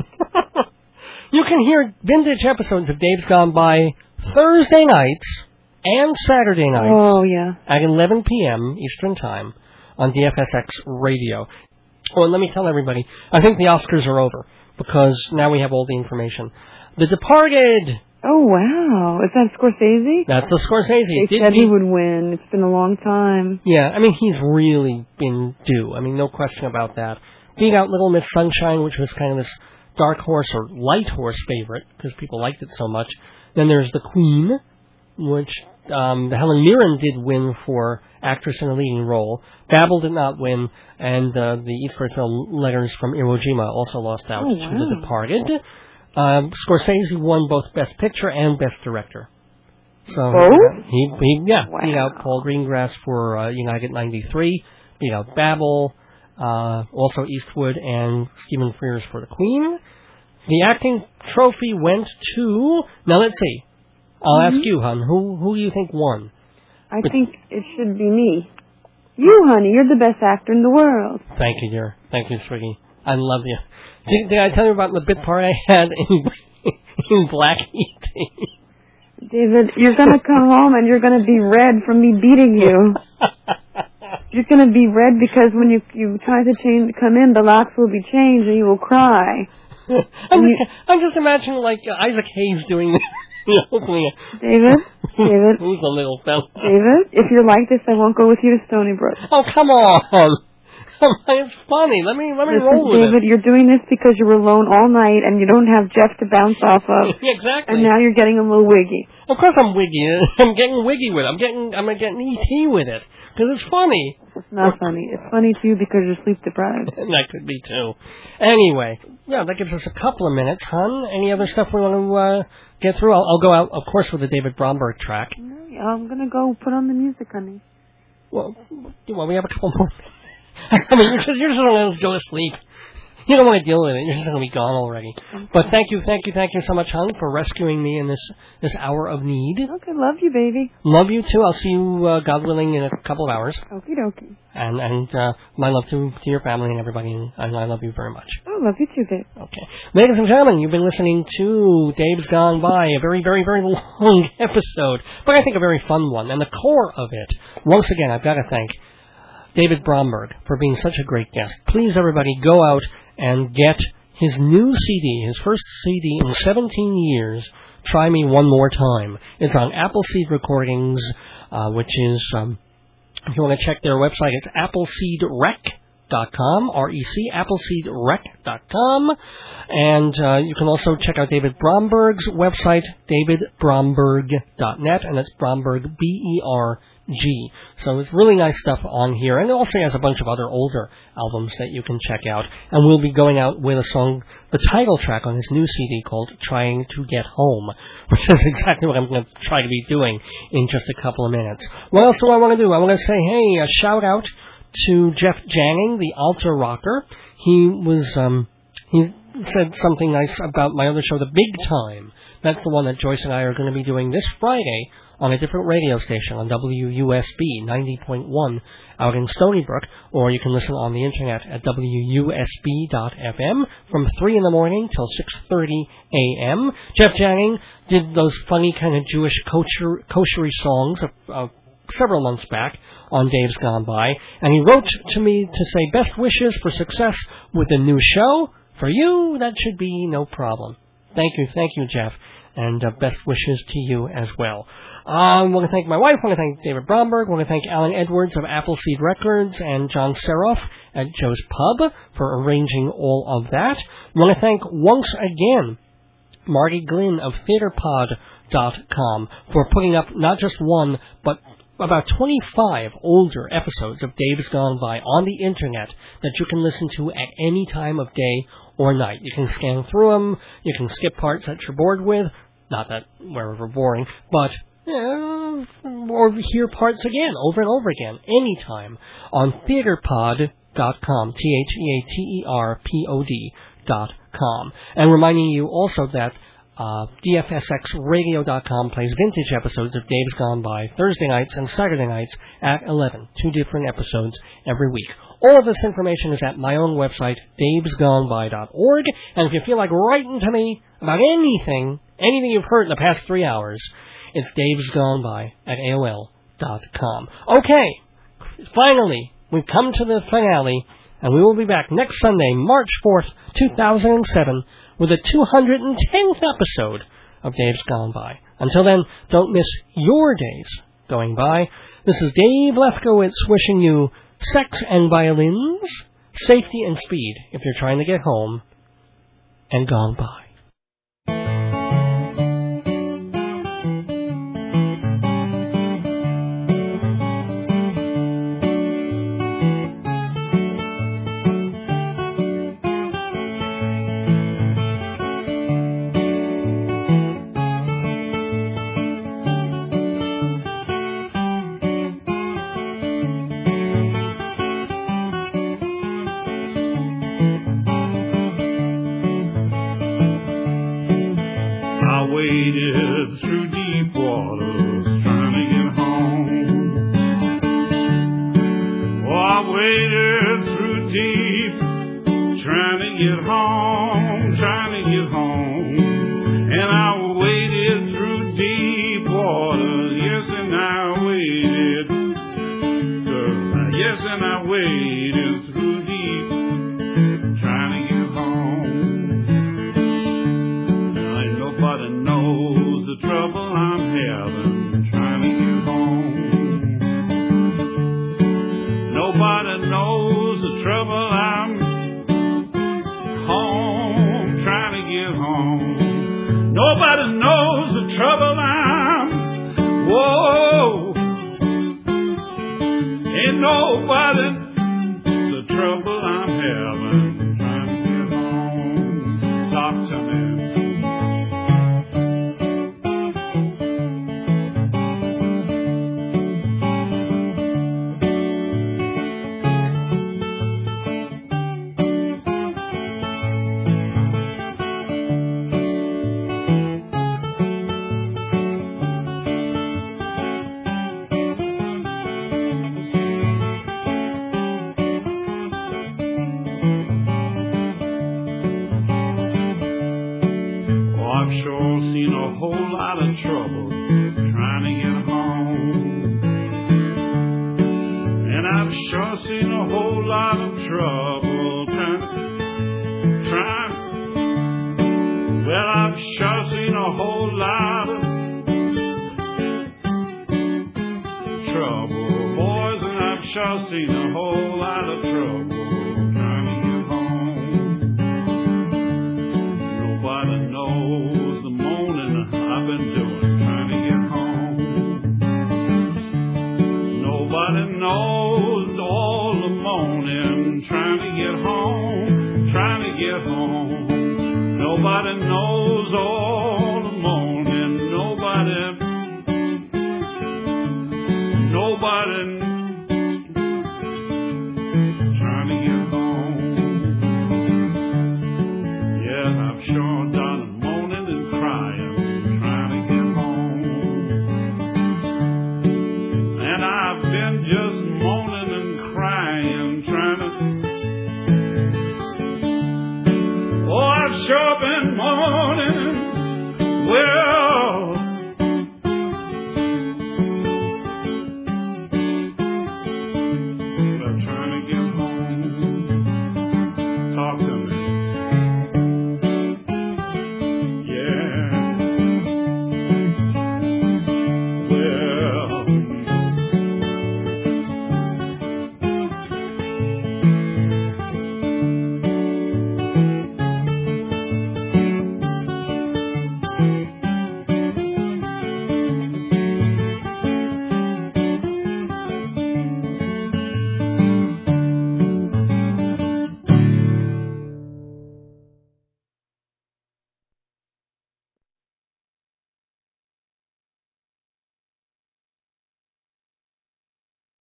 You can hear vintage episodes of Dave's Gone By Thursday nights and Saturday nights oh, yeah. at eleven p.m. Eastern Time on D F S X radio. Oh, and let me tell everybody, I think the Oscars are over, because now we have all the information. The Departed! Oh, wow. Is that Scorsese? That's the Scorsese. They said he would win. It's been a long time. Yeah, I mean, he's really been due. I mean, no question about that. Beat out Little Miss Sunshine, which was kind of this dark horse or light horse favorite, because people liked it so much. Then there's The Queen, which um, Helen Mirren did win for actress in a leading role. Babel did not win, and uh, the Eastward film Letters from Iwo Jima also lost out oh, to wow. The Departed. Um, Scorsese won both Best Picture and Best Director. So Both? He, he yeah, wow. beat out Paul Greengrass for uh, United ninety-three, beat out Babel, uh, also Eastwood and Stephen Frears for The Queen. The acting trophy went to, now let's see, I'll mm-hmm. ask you, hon, who who do you think won? I but, think it should be me. You, honey, you're the best actor in the world. Thank you, dear. Thank you, Swiggy. I love you. Did, did I tell you about the bit part I had in, in Black E T? David, you're going to come home and you're going to be red from me beating you. You're going to be red because when you you try to change, come in, the locks will be changed and you will cry. I'm, you, just, I'm just imagining like uh, Isaac Hayes doing this. David, David. Who's the little fella? David, if you're like this, I won't go with you to Stony Brook. Oh, come on. It's funny. Let me let me Listen, roll with David, it. you're doing this because you were alone all night and you don't have Jeff to bounce off of. Exactly. And now you're getting a little wiggy. Of course I'm wiggy. I'm getting wiggy with it. I'm getting I'm getting E T with it because it's funny. It's not funny. It's funny to you because you're sleep deprived. That could be too. Anyway, yeah, that gives us a couple of minutes, hon. Any other stuff we want to uh, get through? I'll, I'll go out, of course, with the David Bromberg track. No, I'm gonna go put on the music, honey. Well, well, we have a couple more. I mean, you're just, you're just going to go to sleep. You don't want to deal with it. You're just going to be gone already. But thank you, thank you, thank you so much, hon, for rescuing me in this, this hour of need. Okay, love you, baby. Love you, too. I'll see you, uh, God willing, in a couple of hours. Okie dokie. And, and uh, my love to, to your family and everybody, and I love you very much. Oh, love you too, babe. Okay. Ladies and gentlemen, you've been listening to Dave's Gone By, a very, very, very long episode, but I think a very fun one. And the core of it, once again, I've got to thank David Bromberg for being such a great guest. Please, everybody, go out and get his new C D, his first C D in seventeen years, Try Me One More Time. It's on Appleseed Recordings, uh, which is, um, if you want to check their website, it's appleseed rec dot com, R E C, appleseed rec dot com. And uh, you can also check out David Bromberg's website, david bromberg dot net, and that's Bromberg, B E R G. So it's really nice stuff on here, and it also has a bunch of other older albums that you can check out. And we'll be going out with a song, the title track on his new C D called Trying to Get Home, which is exactly what I'm going to try to be doing in just a couple of minutes. What else do I want to do? I want to say, hey, a shout out to Jeff Janning, the altar rocker. He was, um, he said something nice about my other show, The Big Time. That's the one that Joyce and I are going to be doing this Friday on a different radio station on W U S B ninety point one out in Stony Brook, or you can listen on the internet at W U S B dot F M from three in the morning till six thirty a.m. Jeff Janning did those funny kind of Jewish kosher, koshery songs uh, uh, several months back on Dave's Gone By, and he wrote to me to say best wishes for success with the new show. For you, that should be no problem. Thank you, thank you, Jeff, and uh, best wishes to you as well. I um, want to thank my wife, I want to thank David Bromberg, I want to thank Alan Edwards of Appleseed Records and John Seroff at Joe's Pub for arranging all of that. I want to thank once again Marty Glynn of theater pod dot com for putting up not just one, but about twenty-five older episodes of Dave's Gone By on the internet that you can listen to at any time of day or night. You can scan through them, you can skip parts that you're bored with, not that we're ever boring, but Uh, or hear parts again, over and over again, anytime, on theater pod dot com, T H E A T E R P O D dot com. And reminding you also that uh, D F S X radio dot com plays vintage episodes of Dave's Gone By Thursday nights and Saturday nights at eleven, two different episodes every week. All of this information is at my own website, daves gone by dot org, and if you feel like writing to me about anything, anything you've heard in the past three hours, it's Dave's Gone By at A O L dot com. Okay, finally, we've come to the finale, and we will be back next Sunday, March fourth, two thousand seven, with the two hundred tenth episode of Dave's Gone By. Until then, don't miss your days going by. This is Dave Lefkowitz wishing you sex and violins, safety and speed if you're trying to get home, and gone by. Nobody knows the trouble Nobody knows the trouble I'm having trying to get home. Talk to me. I've sure seen a whole lot of trouble trying to get home. And I've sure seen a whole lot of trouble trying to, trying. Well, I've sure seen a whole lot of trouble, boys, and I've sure seen a whole lot of trouble trying to get home. Nobody knows the moaning I've been doing trying to get home. Nobody knows all the moaning trying to get home, trying to get home. Nobody knows all the moaning. Nobody, nobody knows.